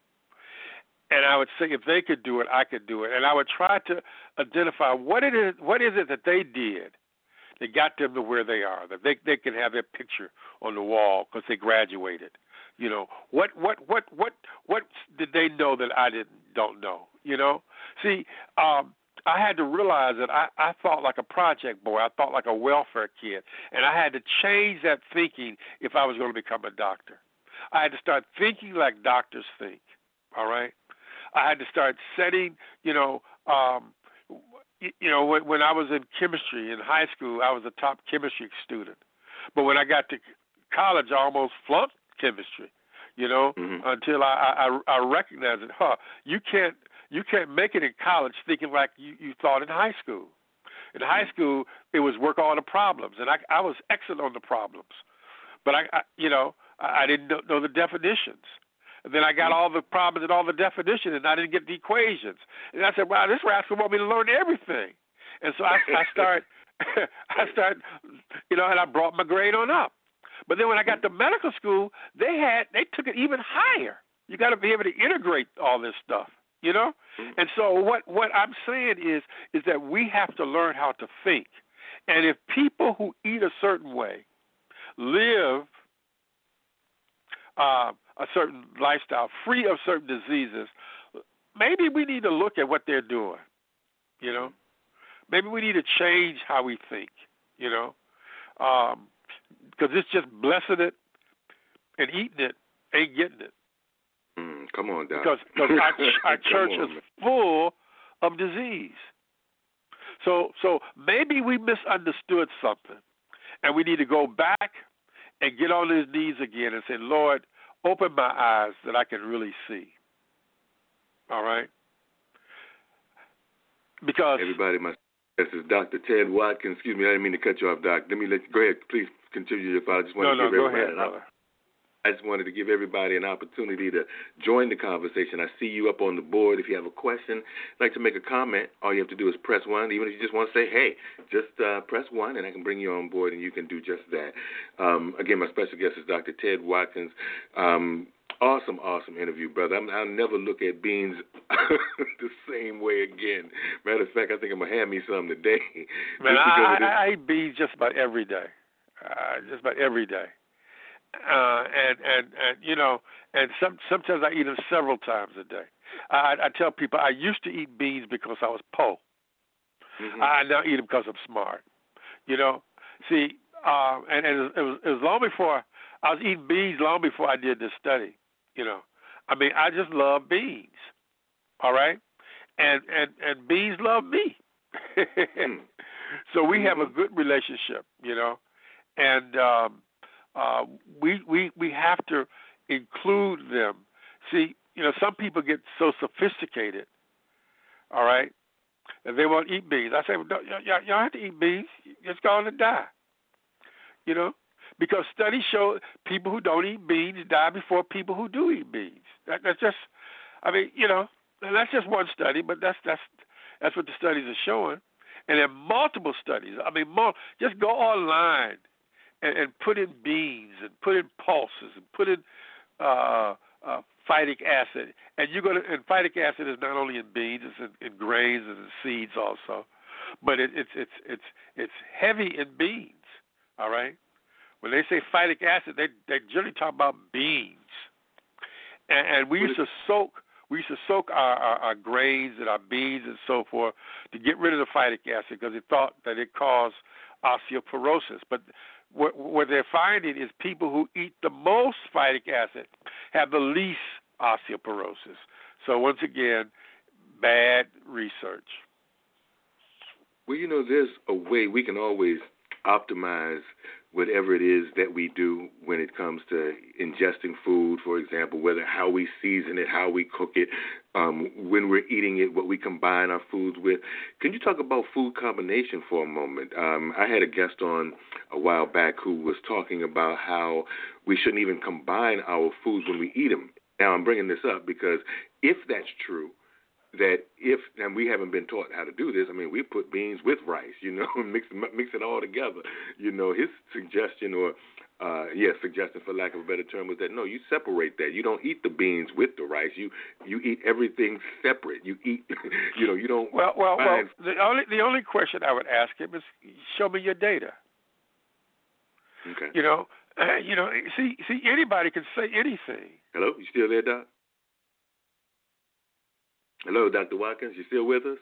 And I would say, if they could do it, I could do it. And I would try to identify what it is, what is it that they did that got them to where they are, that they they can have their picture on the wall because they graduated. You know, what what what what what did they know that I didn't don't know? You know, see, um, I had to realize that I, I thought like a project boy. I thought like a welfare kid, and I had to change that thinking if I was going to become a doctor. I had to start thinking like doctors think. All right. I had to start setting, you know, um, you know, when, when I was in chemistry in high school, I was a top chemistry student. But when I got to college, I almost flunked chemistry, you know, mm-hmm. until I, I, I recognized it. Huh, you can't you can't make it in college thinking like you, you thought in high school. In high school, it was work all the problems, and I, I was excellent on the problems. But, I, I you know, I, I didn't know, know the definitions. And then I got all the problems and all the definitions, and I didn't get the equations. And I said, wow, this rascal want me to learn everything. And so I, I start, I start, you know, and I brought my grade on up. But then when I got to medical school, they had they took it even higher. You got to be able to integrate all this stuff, you know. And so what what I'm saying is is that we have to learn how to think. And if people who eat a certain way live uh, a certain lifestyle free of certain diseases, maybe we need to look at what they're doing, you know. Maybe we need to change how we think, you know, because um, it's just blessing it and eating it ain't getting it. Mm, come on, Doc. Because, because our, our church on, is man. full of disease. So, so maybe we misunderstood something, and we need to go back and get on his knees again and say, Lord, open my eyes that I can really see. All right? Because everybody, my this is Doctor Ted Watkins. Excuse me, I didn't mean to cut you off, Doc. Let me let you, go ahead. Please continue your thought. I just wanted no, to give no, everybody go ahead, brother. I just wanted to give everybody an opportunity to join the conversation. I see you up on the board. If you have a question, like to make a comment, all you have to do is press one. Even if you just want to say, hey, just uh, press one, and I can bring you on board, and you can do just that. Um, again, my special guest is Doctor Ted Watkins. Um, awesome, awesome interview, brother. I'm, I'll never look at beans the same way again. Matter of fact, I think I'm going to have me some today. Man, I, I, I eat beans just about every day, uh, just about every day. Uh, and, and, and, you know, and some, sometimes I eat them several times a day. I, I tell people I used to eat beans because I was poor. Mm-hmm. I now eat them because I'm smart. You know, see, uh, and, and it, was, it, was, it was long before, I was eating beans long before I did this study, you know. I mean, I just love beans, all right? And, and, and beans love me. So we mm-hmm. have a good relationship, you know, and, um, Uh, we we we have to include them. See, you know, some people get so sophisticated, all right, and they won't eat beans. I say, well, don't, y'all, y'all have to eat beans. It's going to die, you know, because studies show people who don't eat beans die before people who do eat beans. That, that's just, I mean, you know, that's just one study, but that's that's that's what the studies are showing, and there are multiple studies. I mean, more, just go online. And, and put in beans and put in pulses and put in uh, uh, phytic acid. And you're gonna. And phytic acid is not only in beans; it's in, in grains and in seeds also. But it, it's it's it's it's heavy in beans. All right. When they say phytic acid, they they generally talk about beans. And, and we used to soak. We used to soak our, our, our grains and our beans and so forth to get rid of the phytic acid because they thought that it caused osteoporosis. But What, what they're finding is people who eat the most phytic acid have the least osteoporosis. So once again, bad research. Well, you know, there's a way we can always optimize whatever it is that we do when it comes to ingesting food, for example, whether how we season it, how we cook it, um, when we're eating it, what we combine our foods with. Can you talk about food combination for a moment? Um, I had a guest on a while back who was talking about how we shouldn't even combine our foods when we eat them. Now, I'm bringing this up because if that's true, that if, and we haven't been taught how to do this, I mean, we put beans with rice, you know, mix mix it all together. You know, his suggestion or, uh, yes, suggestion for lack of a better term was that, no, you separate that. You don't eat the beans with the rice. You you eat everything separate. You eat, you know, you don't. Well, well, well, the only, the only question I would ask him is, show me your data. Okay. You know, uh, you know, see, see, anybody can say anything. Hello, you still there, Doc? Hello, Doctor Watkins, you still with us?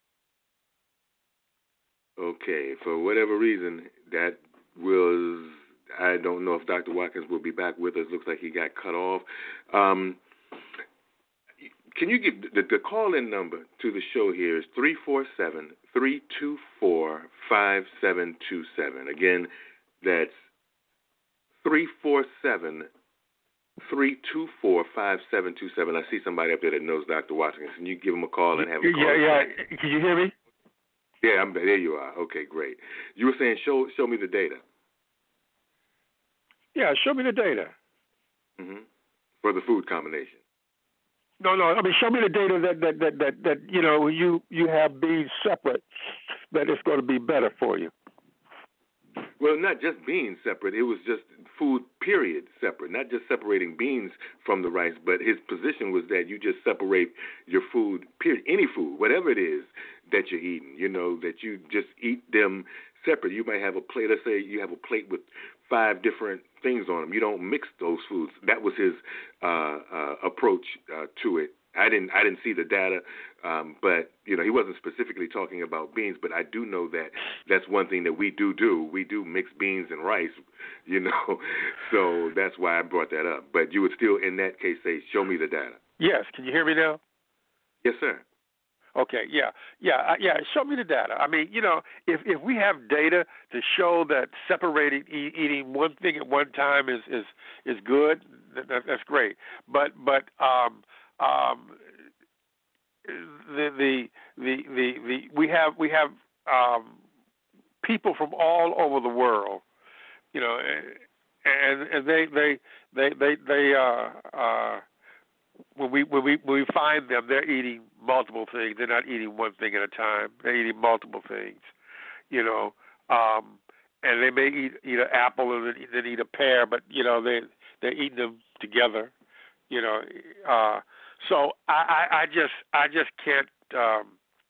Okay, for whatever reason, that was, I don't know if Doctor Watkins will be back with us. Looks like he got cut off. Um, can you give, the, the call-in number to the show here is three four seven, three two four, five seven two seven. Again, that's three four seven, three two four, five seven two seven. I see somebody up there that knows Doctor Watkins. Can you give him a call and have him call? Yeah, yeah. Can you hear me? Yeah, I'm, there you are. Okay, great. You were saying show show me the data. Yeah, show me the data. Mm-hmm. For the food combination. No, no. I mean, show me the data that that that that, that you know you you have beans separate. That it's going to be better for you. Well, not just beans separate. It was just food, period, separate. Not just separating beans from the rice, but his position was that you just separate your food, period, any food, whatever it is that you're eating, you know, that you just eat them separate. You might have a plate, let's say you have a plate with five different things on them. You don't mix those foods. That was his uh, uh, approach uh, to it. I didn't I didn't see the data, um, but you know he wasn't specifically talking about beans. But I do know that that's one thing that we do do. We do mix beans and rice, you know. So that's why I brought that up. But you would still, in that case, say, "Show me the data." Yes. Can you hear me now? Yes, sir. Okay. Yeah. Yeah. Uh, yeah. Show me the data. I mean, you know, if if we have data to show that separating e- eating one thing at one time is is is good, that, that's great. But but um. Um, the, the the the the we have we have um, people from all over the world, you know, and and they they they they they uh, uh, when we when we when we find them, they're eating multiple things. They're not eating one thing at a time. They're eating multiple things, you know, um, and they may eat eat an apple and then, then eat a pear, but you know they they're eating them together, you know. Uh, So I, I, I just I just can't um,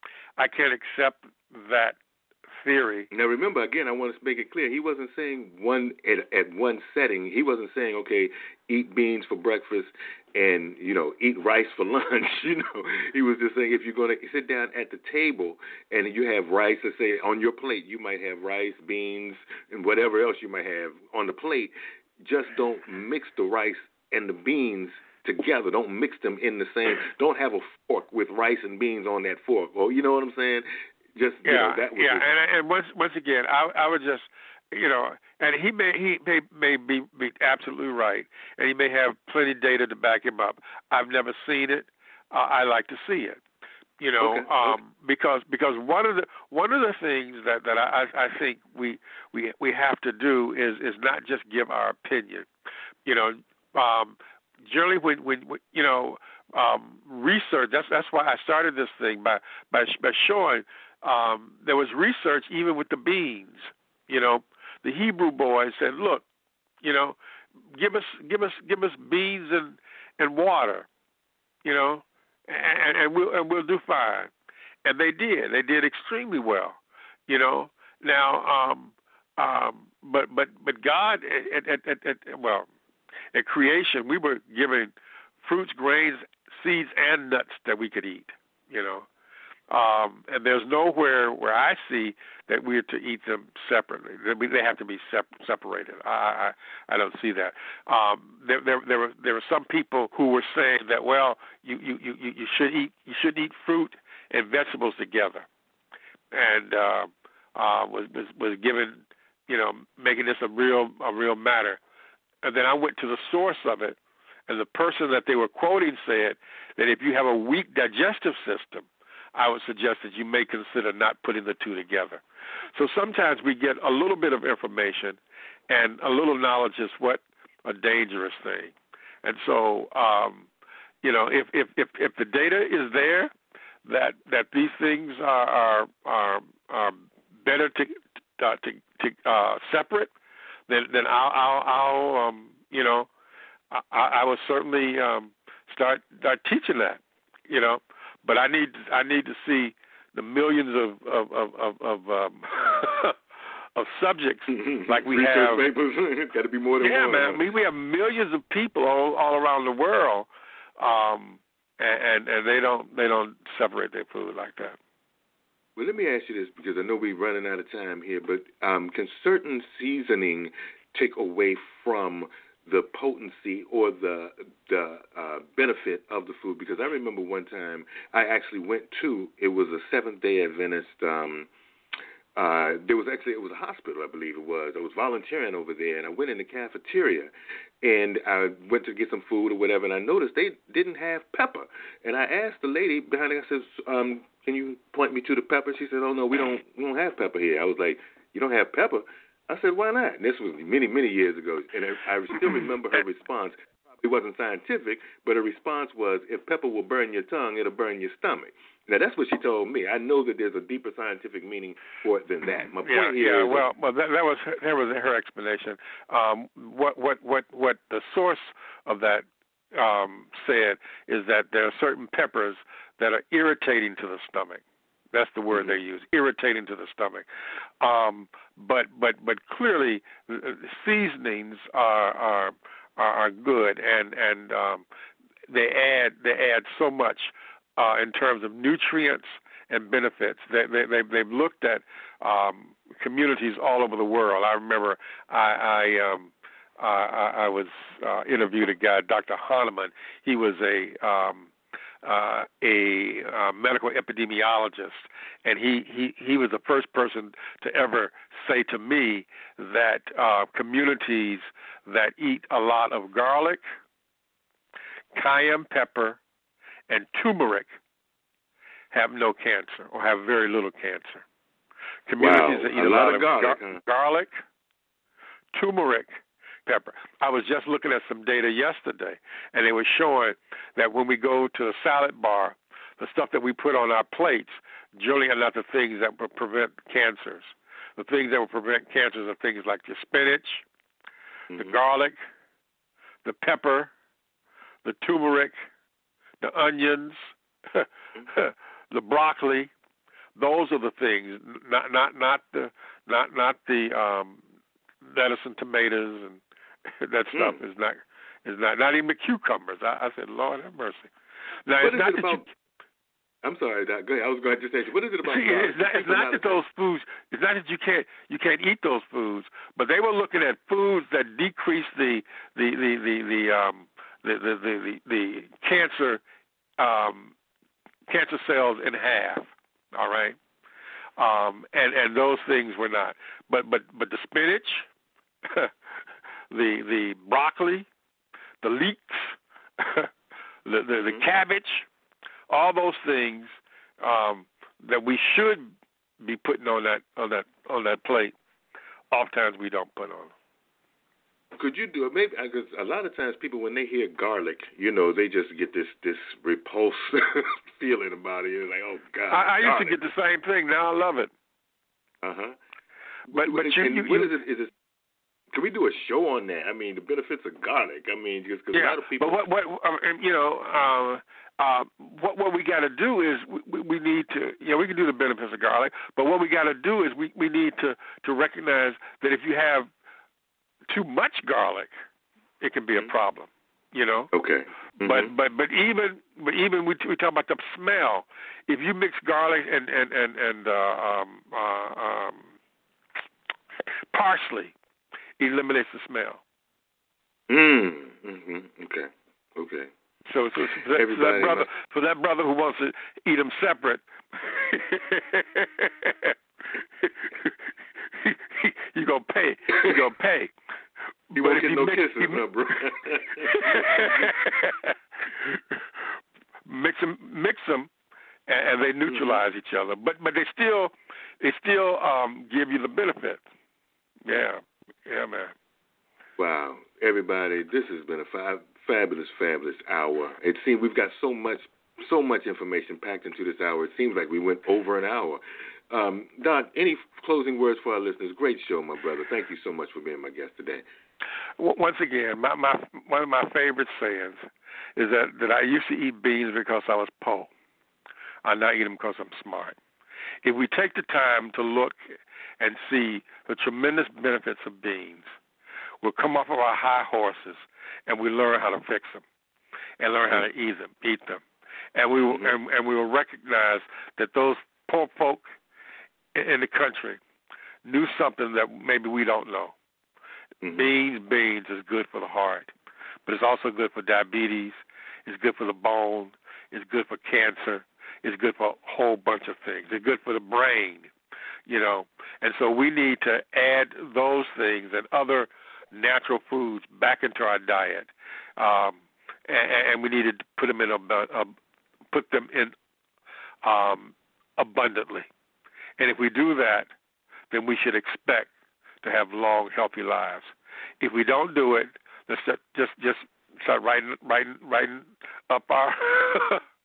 I can't accept that theory. Now remember, again, I want to make it clear. He wasn't saying one at, at one setting. He wasn't saying, okay, eat beans for breakfast and you know eat rice for lunch. You know, he was just saying if you're going to sit down at the table and you have rice, let's say on your plate, you might have rice, beans, and whatever else you might have on the plate. Just don't mix the rice and the beans together. Don't mix them in the same. Don't have a fork with rice and beans on that fork. Well, you know what I'm saying? Just yeah, you know, that was yeah. his... And, and once once again, I I would just you know, and he may he may may be, be absolutely right, and he may have plenty of data to back him up. I've never seen it. Uh, I like to see it. You know, okay. um, okay. because because one of the one of the things that, that I, I think we we we have to do is is not just give our opinion. You know, um, generally when, when, when you know um, research. That's that's why I started this thing by by by showing um, there was research even with the beans. You know, the Hebrew boys said, look, you know, give us give us give us beans and, and water. You know. And, and we'll and we'll do fine, and they did. They did extremely well, you know. Now, um, um, but but but God, at, at, at, at, well, at creation, we were given fruits, grains, seeds, and nuts that we could eat, you know. Um, and there's nowhere where I see that we're to eat them separately. They have to be sep- separated. I, I I don't see that. Um, there there there were there were some people who were saying that well you you, you, you should eat you should eat fruit and vegetables together, and uh, uh, was, was was given you know making this a real a real matter. And then I went to the source of it, and the person that they were quoting said that if you have a weak digestive system, I would suggest that you may consider not putting the two together. So sometimes we get a little bit of information, and a little knowledge is what a dangerous thing. And so, um, you know, if, if, if, if the data is there that that these things are are are, are better to uh, to, to uh, separate, then then I'll, I'll, I'll um, you know, I, I will certainly um, start start teaching that, you know. But I need I need to see the millions of of of of, of, um, of subjects like we Research have. Papers. Got to be more than yeah, one. man. I mean, we have millions of people all, all around the world, um, and, and they don't they don't separate their food like that. Well, let me ask you this because I know we're running out of time here. But um, can certain seasoning take away from the potency or the the uh, benefit of the food? Because I remember one time I actually went to, it was a Seventh-day Adventist, um, uh, there was actually, it was a hospital, I believe it was. I was volunteering over there, and I went in the cafeteria, and I went to get some food or whatever, and I noticed they didn't have pepper. And I asked the lady behind it, I said, um, can you point me to the pepper? She said, oh, no, we don't, we don't have pepper here. I was like, you don't have pepper? I said, why not? And this was many, many years ago, and I still remember her response. It wasn't scientific, but her response was, if pepper will burn your tongue, it'll burn your stomach. Now, that's what she told me. I know that there's a deeper scientific meaning for it than that. My point yeah, here yeah, is well, well, that, that was her, that was her explanation. Um, what what what what the source of that um, said is that there are certain peppers that are irritating to the stomach. That's the word mm-hmm. they use, irritating to the stomach. Um, but but but clearly, uh, seasonings are are are, are good, and and um, they add they add so much uh, in terms of nutrients and benefits. They, they, they've, they've looked at um, communities all over the world. I remember I I, um, I, I was uh, interviewed a guy, Doctor Hahnemann. He was a um, uh, a uh, medical epidemiologist, and he, he, he was the first person to ever say to me that uh, communities that eat a lot of garlic, cayenne pepper, and turmeric have no cancer or have very little cancer. Communities wow. that eat a, a lot, lot of garlic, gar- huh? garlic, turmeric, pepper. I was just looking at some data yesterday, and they were showing that when we go to the salad bar, the stuff that we put on our plates generally are not the things that will prevent cancers. The things that will prevent cancers are things like the spinach, mm-hmm. the garlic, the pepper, the turmeric, the onions, the broccoli. Those are the things, not not not the not not the um, lettuce and tomatoes and that stuff mm. is not is not not even the cucumbers. I, I said, Lord have mercy. Now what it's is not it that about? you, I'm sorry, Doc. Go ahead. I was going to just say, what is it about? See, it's not, it's not that those foods. It's not that you can't you can't eat those foods, but they were looking at foods that decrease the the the the, the um the the the, the, the cancer um cancer cells in half. All right. Um, and, and those things were not. But but but the spinach, the the broccoli, the leeks, the, the the mm-hmm. cabbage, all those things um, that we should be putting on that on that on that plate, oftentimes we don't put on. Could you do it? Maybe because a lot of times people, when they hear garlic, you know, they just get this this repulse feeling about it. It's like, oh God! I, I used garlic. to get the same thing. Now I love it. Uh huh. But but and, you, and you, what you, is it? Is it? Can we do a show on that? I mean, the benefits of garlic. I mean, just because yeah, a lot of people. But what what um, you know. Uh, Uh, what what we got to do is we, we need to, you know, we can do the benefits of garlic, but what we got to do is we, we need to, to recognize that if you have too much garlic, it can be a problem, you know. Okay. Mm-hmm. But but but even but even we we talk about the smell. If you mix garlic and and and and uh, um, uh, um, parsley, it eliminates the smell. Mm. Mm-hmm. Okay. Okay. So, so, so, that, so that brother, for that brother who wants to eat them separate, you gonna pay. You gonna pay. You won't get no mix, kisses, you, no, bro. mix them, mix them, and, and they neutralize mm-hmm. each other. But but they still they still um, give you the benefit. Yeah, yeah, man. Wow, everybody, this has been a five. Fabulous, fabulous hour. It seems we've got so much, so much information packed into this hour. It seems like we went over an hour. Um, Doc, any closing words for our listeners? Great show, my brother. Thank you so much for being my guest today. Once again, my, my one of my favorite sayings is that, that I used to eat beans because I was poor. I now eat them because I'm smart. If we take the time to look and see the tremendous benefits of beans, we'll come off of our high horses and we learn how to fix them and learn how to eat them, eat them. And we will, mm-hmm. and, and we will recognize that those poor folk in the country knew something that maybe we don't know. Mm-hmm. Beans, beans is good for the heart, but it's also good for diabetes. It's good for the bone. It's good for cancer. It's good for a whole bunch of things. It's good for the brain, you know. And so we need to add those things and other natural foods back into our diet, um, and, and we need to put them in a, a put them in um, abundantly. And if we do that, then we should expect to have long, healthy lives. If we don't do it, let's just just, just start writing writing writing up our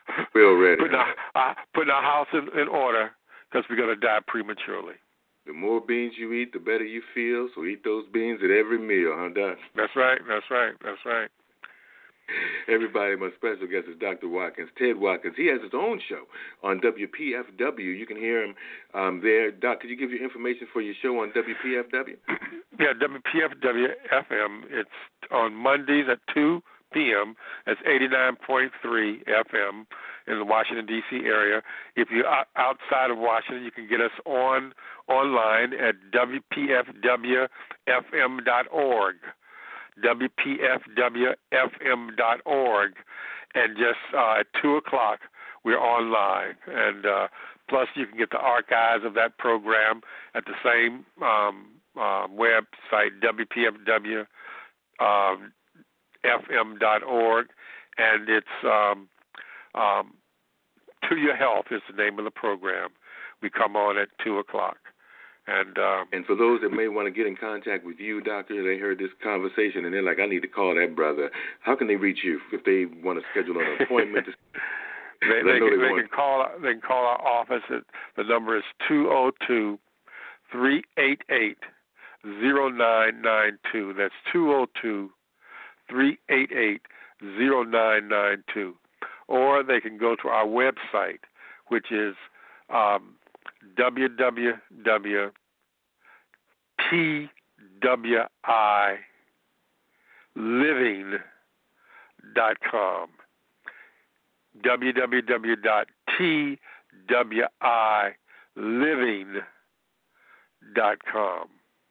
Well ready. Putting our, uh, putting our house in, in order because we're going to die prematurely. The more beans you eat, the better you feel. So eat those beans at every meal, huh, Doc? That's right. That's right. That's right. Everybody, my special guest is Doctor Watkins, Ted Watkins. He has his own show on W P F W. You can hear him um, there. Doc, could you give your information for your show on W P F W? Yeah, W P F W F M. It's on Mondays at two p.m. That's eighty-nine point three F M in the Washington, D C area. If you're outside of Washington, you can get us on online at W P F W F M dot org. W P F W F M dot org, and just uh, at two o'clock we're online. And uh, plus, you can get the archives of that program at the same um, uh, website, W P F W F M dot org, and it's um, um, To Your Health is the name of the program. We come on at two o'clock. And um, and for those that may want to get in contact with you, Doctor, they heard this conversation and they're like, I need to call that brother. How can they reach you if they want to schedule an appointment? To, they they, can, they, they can call. They can call our office. At, the number is two zero two, three eight eight, zero nine nine two. That's two zero two, three eight eight, zero nine nine two. Or they can go to our website, which is um, w w w dot T W I living dot com. w w w dot T W I living dot com.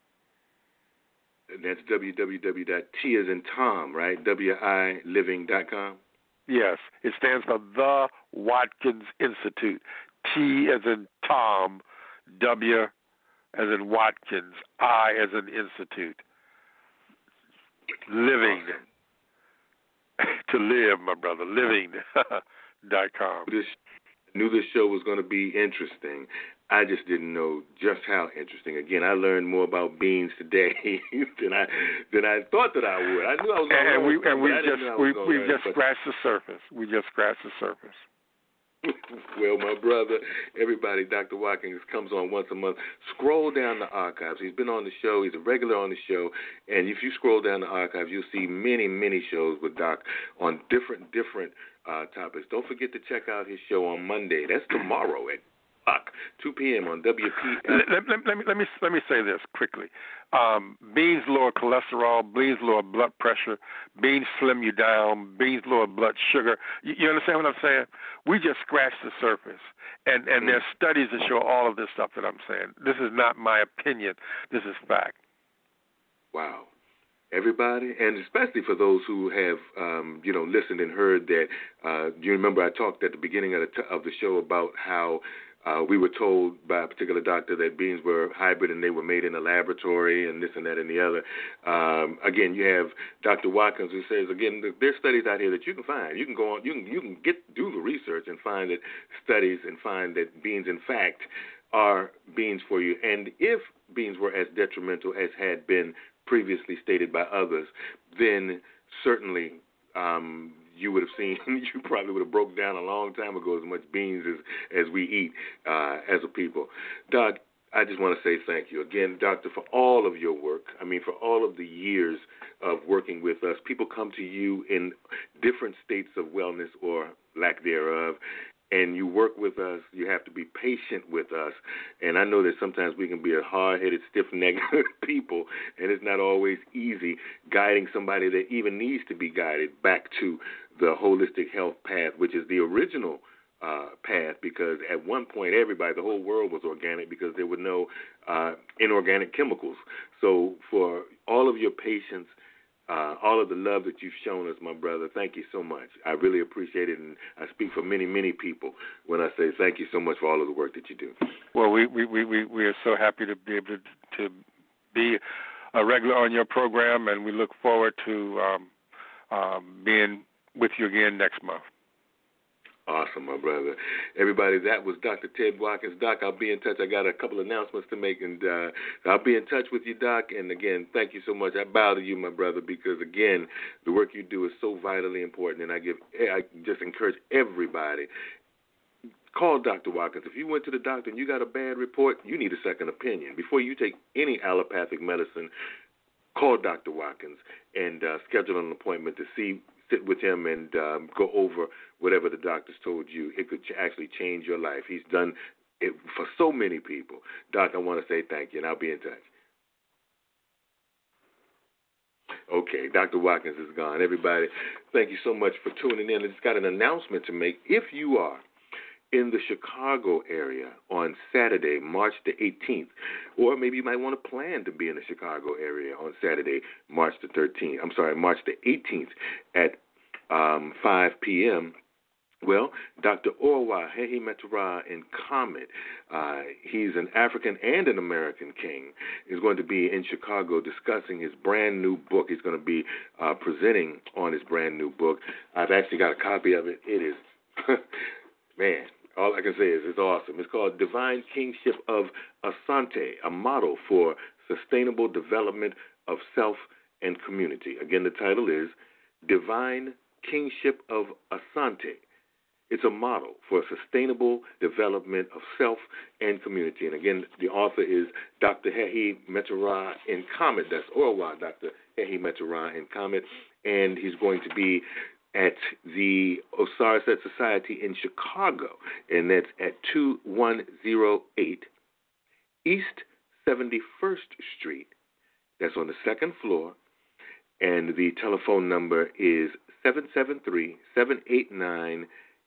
And that's w w w dot T as in Tom, right? W I living dot com? Yes. It stands for The Watkins Institute. T as in Tom, W as in Watkins, I as in Institute. Living. Awesome. To live, my brother. Living dot com. This, knew this show was going to be interesting. I just didn't know just how interesting. Again, I learned more about beans today than I than I thought that I would. I knew I was going to and learn, we and we just we we learn, just but... scratched the surface. We just scratched the surface. Well, my brother, everybody, Doctor Watkins comes on once a month. Scroll down the archives. He's been on the show. He's a regular on the show. And if you scroll down the archives, you'll see many, many shows with Doc on different, different uh, topics. Don't forget to check out his show on Monday. That's tomorrow at two p.m. on W P F. Let, let, let, me, let, me, let me say this quickly. Um, beans lower cholesterol, beans lower blood pressure, beans slim you down, beans lower blood sugar. You, you understand what I'm saying? We just scratched the surface. And, and mm. there's studies that show all of this stuff that I'm saying. This is not my opinion. This is fact. Wow. Everybody, and especially for those who have, um, you know, listened and heard that. Uh, you remember I talked at the beginning of the, t- of the show about how Uh, we were told by a particular doctor that beans were hybrid and they were made in a laboratory and this and that and the other. Um, again, you have Doctor Watkins who says, again, there's studies out here that you can find. You can go on, you can you can get do the research and find that studies and find that beans, in fact, are beans for you. And if beans were as detrimental as had been previously stated by others, then certainly um, you would have seen, you probably would have broke down a long time ago as much beans as, as we eat uh, as a people. Doc, I just want to say thank you again, Doctor, for all of your work. I mean, for all of the years of working with us. People come to you in different states of wellness or lack thereof, and you work with us. You have to be patient with us. And I know that sometimes we can be a hard-headed, stiff-necked people, and it's not always easy guiding somebody that even needs to be guided back to the holistic health path, which is the original uh, path, because at one point everybody, the whole world was organic because there were no uh, inorganic chemicals. So for all of your patience, Uh, all of the love that you've shown us, my brother, thank you so much. I really appreciate it, and I speak for many, many people when I say thank you so much for all of the work that you do. Well, we we, we, we are so happy to be able to, to be a regular on your program, and we look forward to um, um, being with you again next month. Awesome, my brother. Everybody, that was Doctor Ted Watkins. Doc, I'll be in touch. I got a couple announcements to make, and uh, I'll be in touch with you, Doc. And, again, thank you so much. I bow to you, my brother, because, again, the work you do is so vitally important, and I give, I just encourage everybody, call Doctor Watkins. If you went to the doctor and you got a bad report, you need a second opinion. Before you take any allopathic medicine, call Doctor Watkins and uh, schedule an appointment to see, sit with him and um, go over whatever the doctors told you. It could ch- actually change your life. He's done it for so many people. Doc, I want to say thank you, and I'll be in touch. Okay, Doctor Watkins is gone. Everybody, thank you so much for tuning in. I just got an announcement to make. If you are in the Chicago area on Saturday, March the eighteenth, or maybe you might want to plan to be in the Chicago area on Saturday, March the thirteenth. I'm sorry, March the eighteenth at um, five p.m., well, Doctor Orwa Hehi Metara in Comet, uh, he's an African and an American king, is going to be in Chicago discussing his brand new book. He's going to be uh, presenting on his brand new book. I've actually got a copy of it. It is, man, all I can say is it's awesome. It's called Divine Kingship of Asante, a model for sustainable development of self and community. Again, the title is Divine Kingship of Asante. It's a model for sustainable development of self and community. And again, the author is Doctor Hehi Metara in Comet. That's Orwa, Doctor Hehi Metara in Comet. And he's going to be at the Osiris Society in Chicago. And that's at two one zero eight East seventy-first Street. That's on the second floor. And the telephone number is seven seven three, seven eight nine,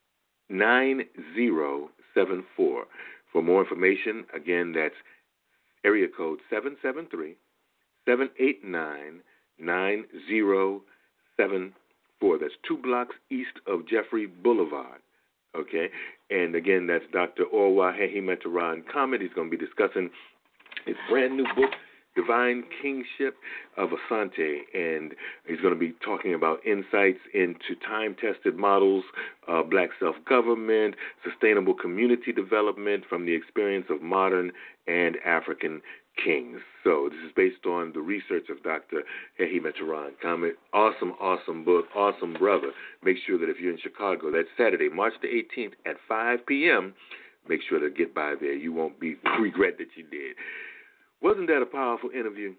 nine zero seven four. For more information, again, that's area code seven seven three, seven eight nine, nine zero seven four. That's two blocks east of Jeffrey Boulevard. Okay? And again, that's Doctor Orwa Hehi Metara in Comet. He's going to be discussing his brand new book, Divine Kingship of Asante, and he's going to be talking about insights into time-tested models of black self-government, sustainable community development from the experience of modern and African kings. So this is based on the research of Doctor Hehi Metara in Comet. Awesome, awesome book, awesome brother. Make sure that if you're in Chicago, that's Saturday, March the eighteenth at five p.m., make sure to get by there. You won't be regret that you did. Wasn't that a powerful interview?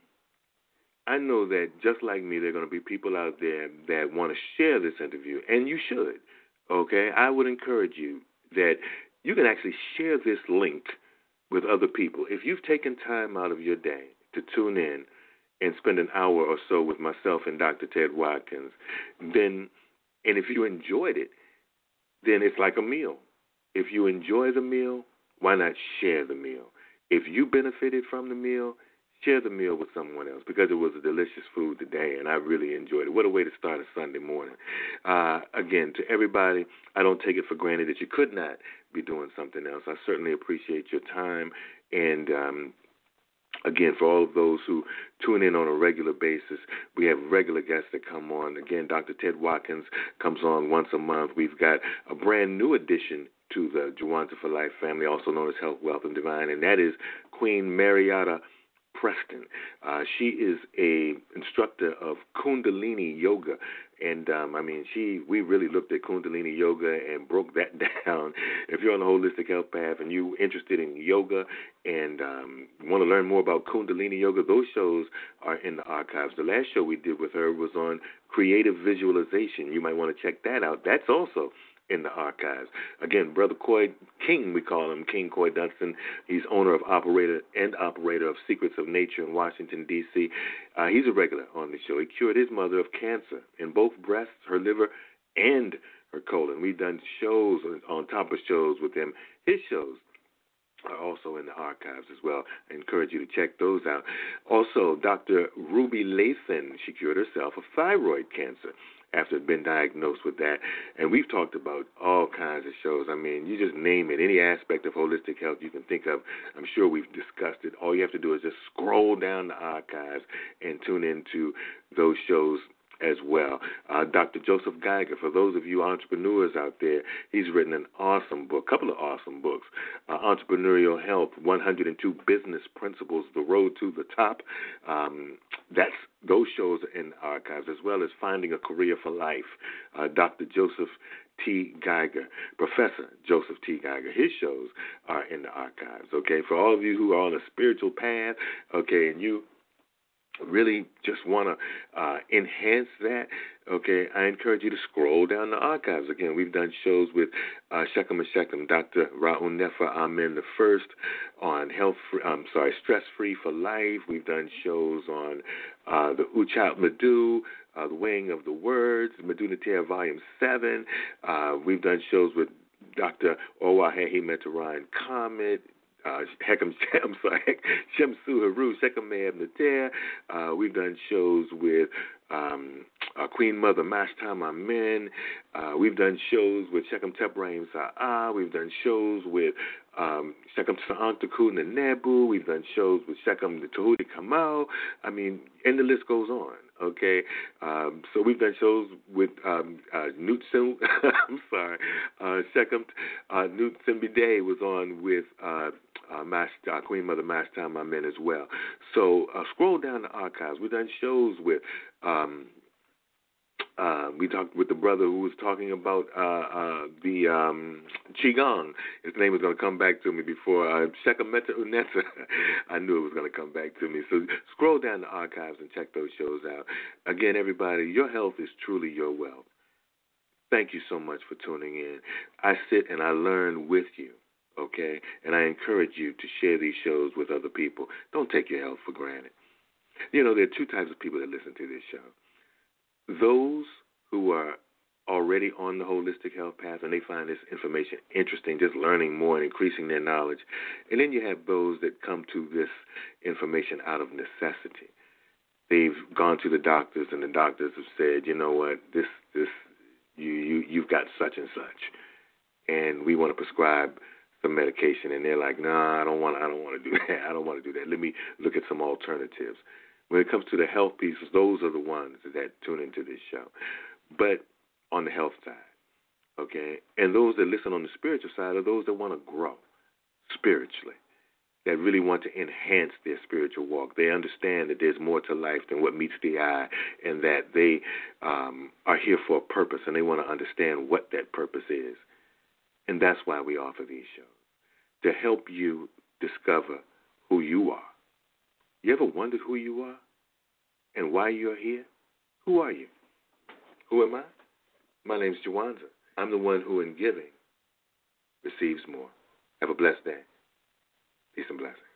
I know that just like me, there are going to be people out there that want to share this interview, and you should, okay? I would encourage you that you can actually share this link with other people. If you've taken time out of your day to tune in and spend an hour or so with myself and Doctor Ted Watkins, then, and if you enjoyed it, then it's like a meal. If you enjoy the meal, why not share the meal? If you benefited from the meal, share the meal with someone else because it was a delicious food today, and I really enjoyed it. What a way to start a Sunday morning. Uh, again, to everybody, I don't take it for granted that you could not be doing something else. I certainly appreciate your time, and um, again, for all of those who tune in on a regular basis, we have regular guests that come on. Again, Doctor Ted Watkins comes on once a month. We've got a brand new addition to the Jawanta for Life family, also known as Health, Wealth, and Divine, and that is Queen Marietta Preston. Uh, she is a instructor of Kundalini Yoga, and um, I mean, she we really looked at Kundalini Yoga and broke that down. If you're on the holistic health path and you're interested in yoga and um, want to learn more about Kundalini Yoga, those shows are in the archives. The last show we did with her was on creative visualization. You might want to check that out. That's also in the archives. Again, Brother Coy King, we call him, King Coy Dunston. He's owner of operator and operator of Secrets of Nature in Washington, D C Uh, he's a regular on the show. He cured his mother of cancer in both breasts, her liver, and her colon. We've done shows on top of shows with him. His shows are also in the archives as well. I encourage you to check those out. Also, Doctor Ruby Lathan, she cured herself of thyroid cancer after been diagnosed with that. And we've talked about all kinds of shows. I mean, you just name it. Any aspect of holistic health you can think of, I'm sure we've discussed it. All you have to do is just scroll down the archives and tune into those shows as well. Uh, Doctor Joseph Geiger, for those of you entrepreneurs out there, he's written an awesome book, a couple of awesome books. Uh, Entrepreneurial Health, one hundred two Business Principles, The Road to the Top. Um, that's those shows are in archives, as well as Finding a Career for Life. Uh, Doctor Joseph T. Geiger, Professor Joseph T. Geiger, his shows are in the archives, okay? For all of you who are on a spiritual path, okay, and you really just want to uh, enhance that, okay, I encourage you to scroll down the archives. Again, we've done shows with uh, Shechem and Shechem, Doctor Ra'un Nefer Amen the First on health, I'm sorry, stress-free for life. We've done shows on uh, the Uchat Madu, uh, the weighing of the words, Medunatere Volume seven. Uh, we've done shows with Doctor Owahehi Metaran Comet, Uh, Hechem, I'm sorry, Shemsu Haru, Shechem Me'eb Nater. Uh, we've done shows with um, uh, Queen Mother Mashtam Amen. Uh, we've done shows with Shechem Tebraim Sa'ah. We've done shows with um, Shechem Sa'antaku Nebu. We've done shows with Shechem the Tahuti Kamal. I mean, and the list goes on. Okay, um, so we've done shows with um, uh, Newt Sim, I'm sorry, uh, Shechem, uh, Newt Simbide was on with uh, uh, Mash, uh, Queen Mother Mashtam Amen as well. So uh, scroll down the archives. We've done shows with, um, uh, we talked with the brother who was talking about uh, uh, the um, Qigong. His name was going to come back to me before uh, Shechem Meta Uneta. I knew it was going to come back to me. So scroll down the archives and check those shows out. Again, everybody, your health is truly your wealth. Thank you so much for tuning in. I sit and I learn with you, okay? And I encourage you to share these shows with other people. Don't take your health for granted. You know, there are two types of people that listen to this show. Those who are already on the holistic health path and they find this information interesting, just learning more and increasing their knowledge. And then you have those that come to this information out of necessity. They've gone to the doctors and the doctors have said, you know what, this this you, you you've got such and such, and we want to prescribe some medication, and they're like, nah, I don't want I don't want to do that. I don't want to do that. Let me look at some alternatives. When it comes to the health pieces, those are the ones that tune into this show. But on the health side, okay, and those that listen on the spiritual side are those that want to grow spiritually, that really want to enhance their spiritual walk. They understand that there's more to life than what meets the eye, and that they um, are here for a purpose, and they want to understand what that purpose is. And that's why we offer these shows, to help you discover who you are. You ever wondered who you are and why you're here? Who are you? Who am I? My name's Jawanza. I'm the one who, in giving, receives more. Have a blessed day. Peace and blessings.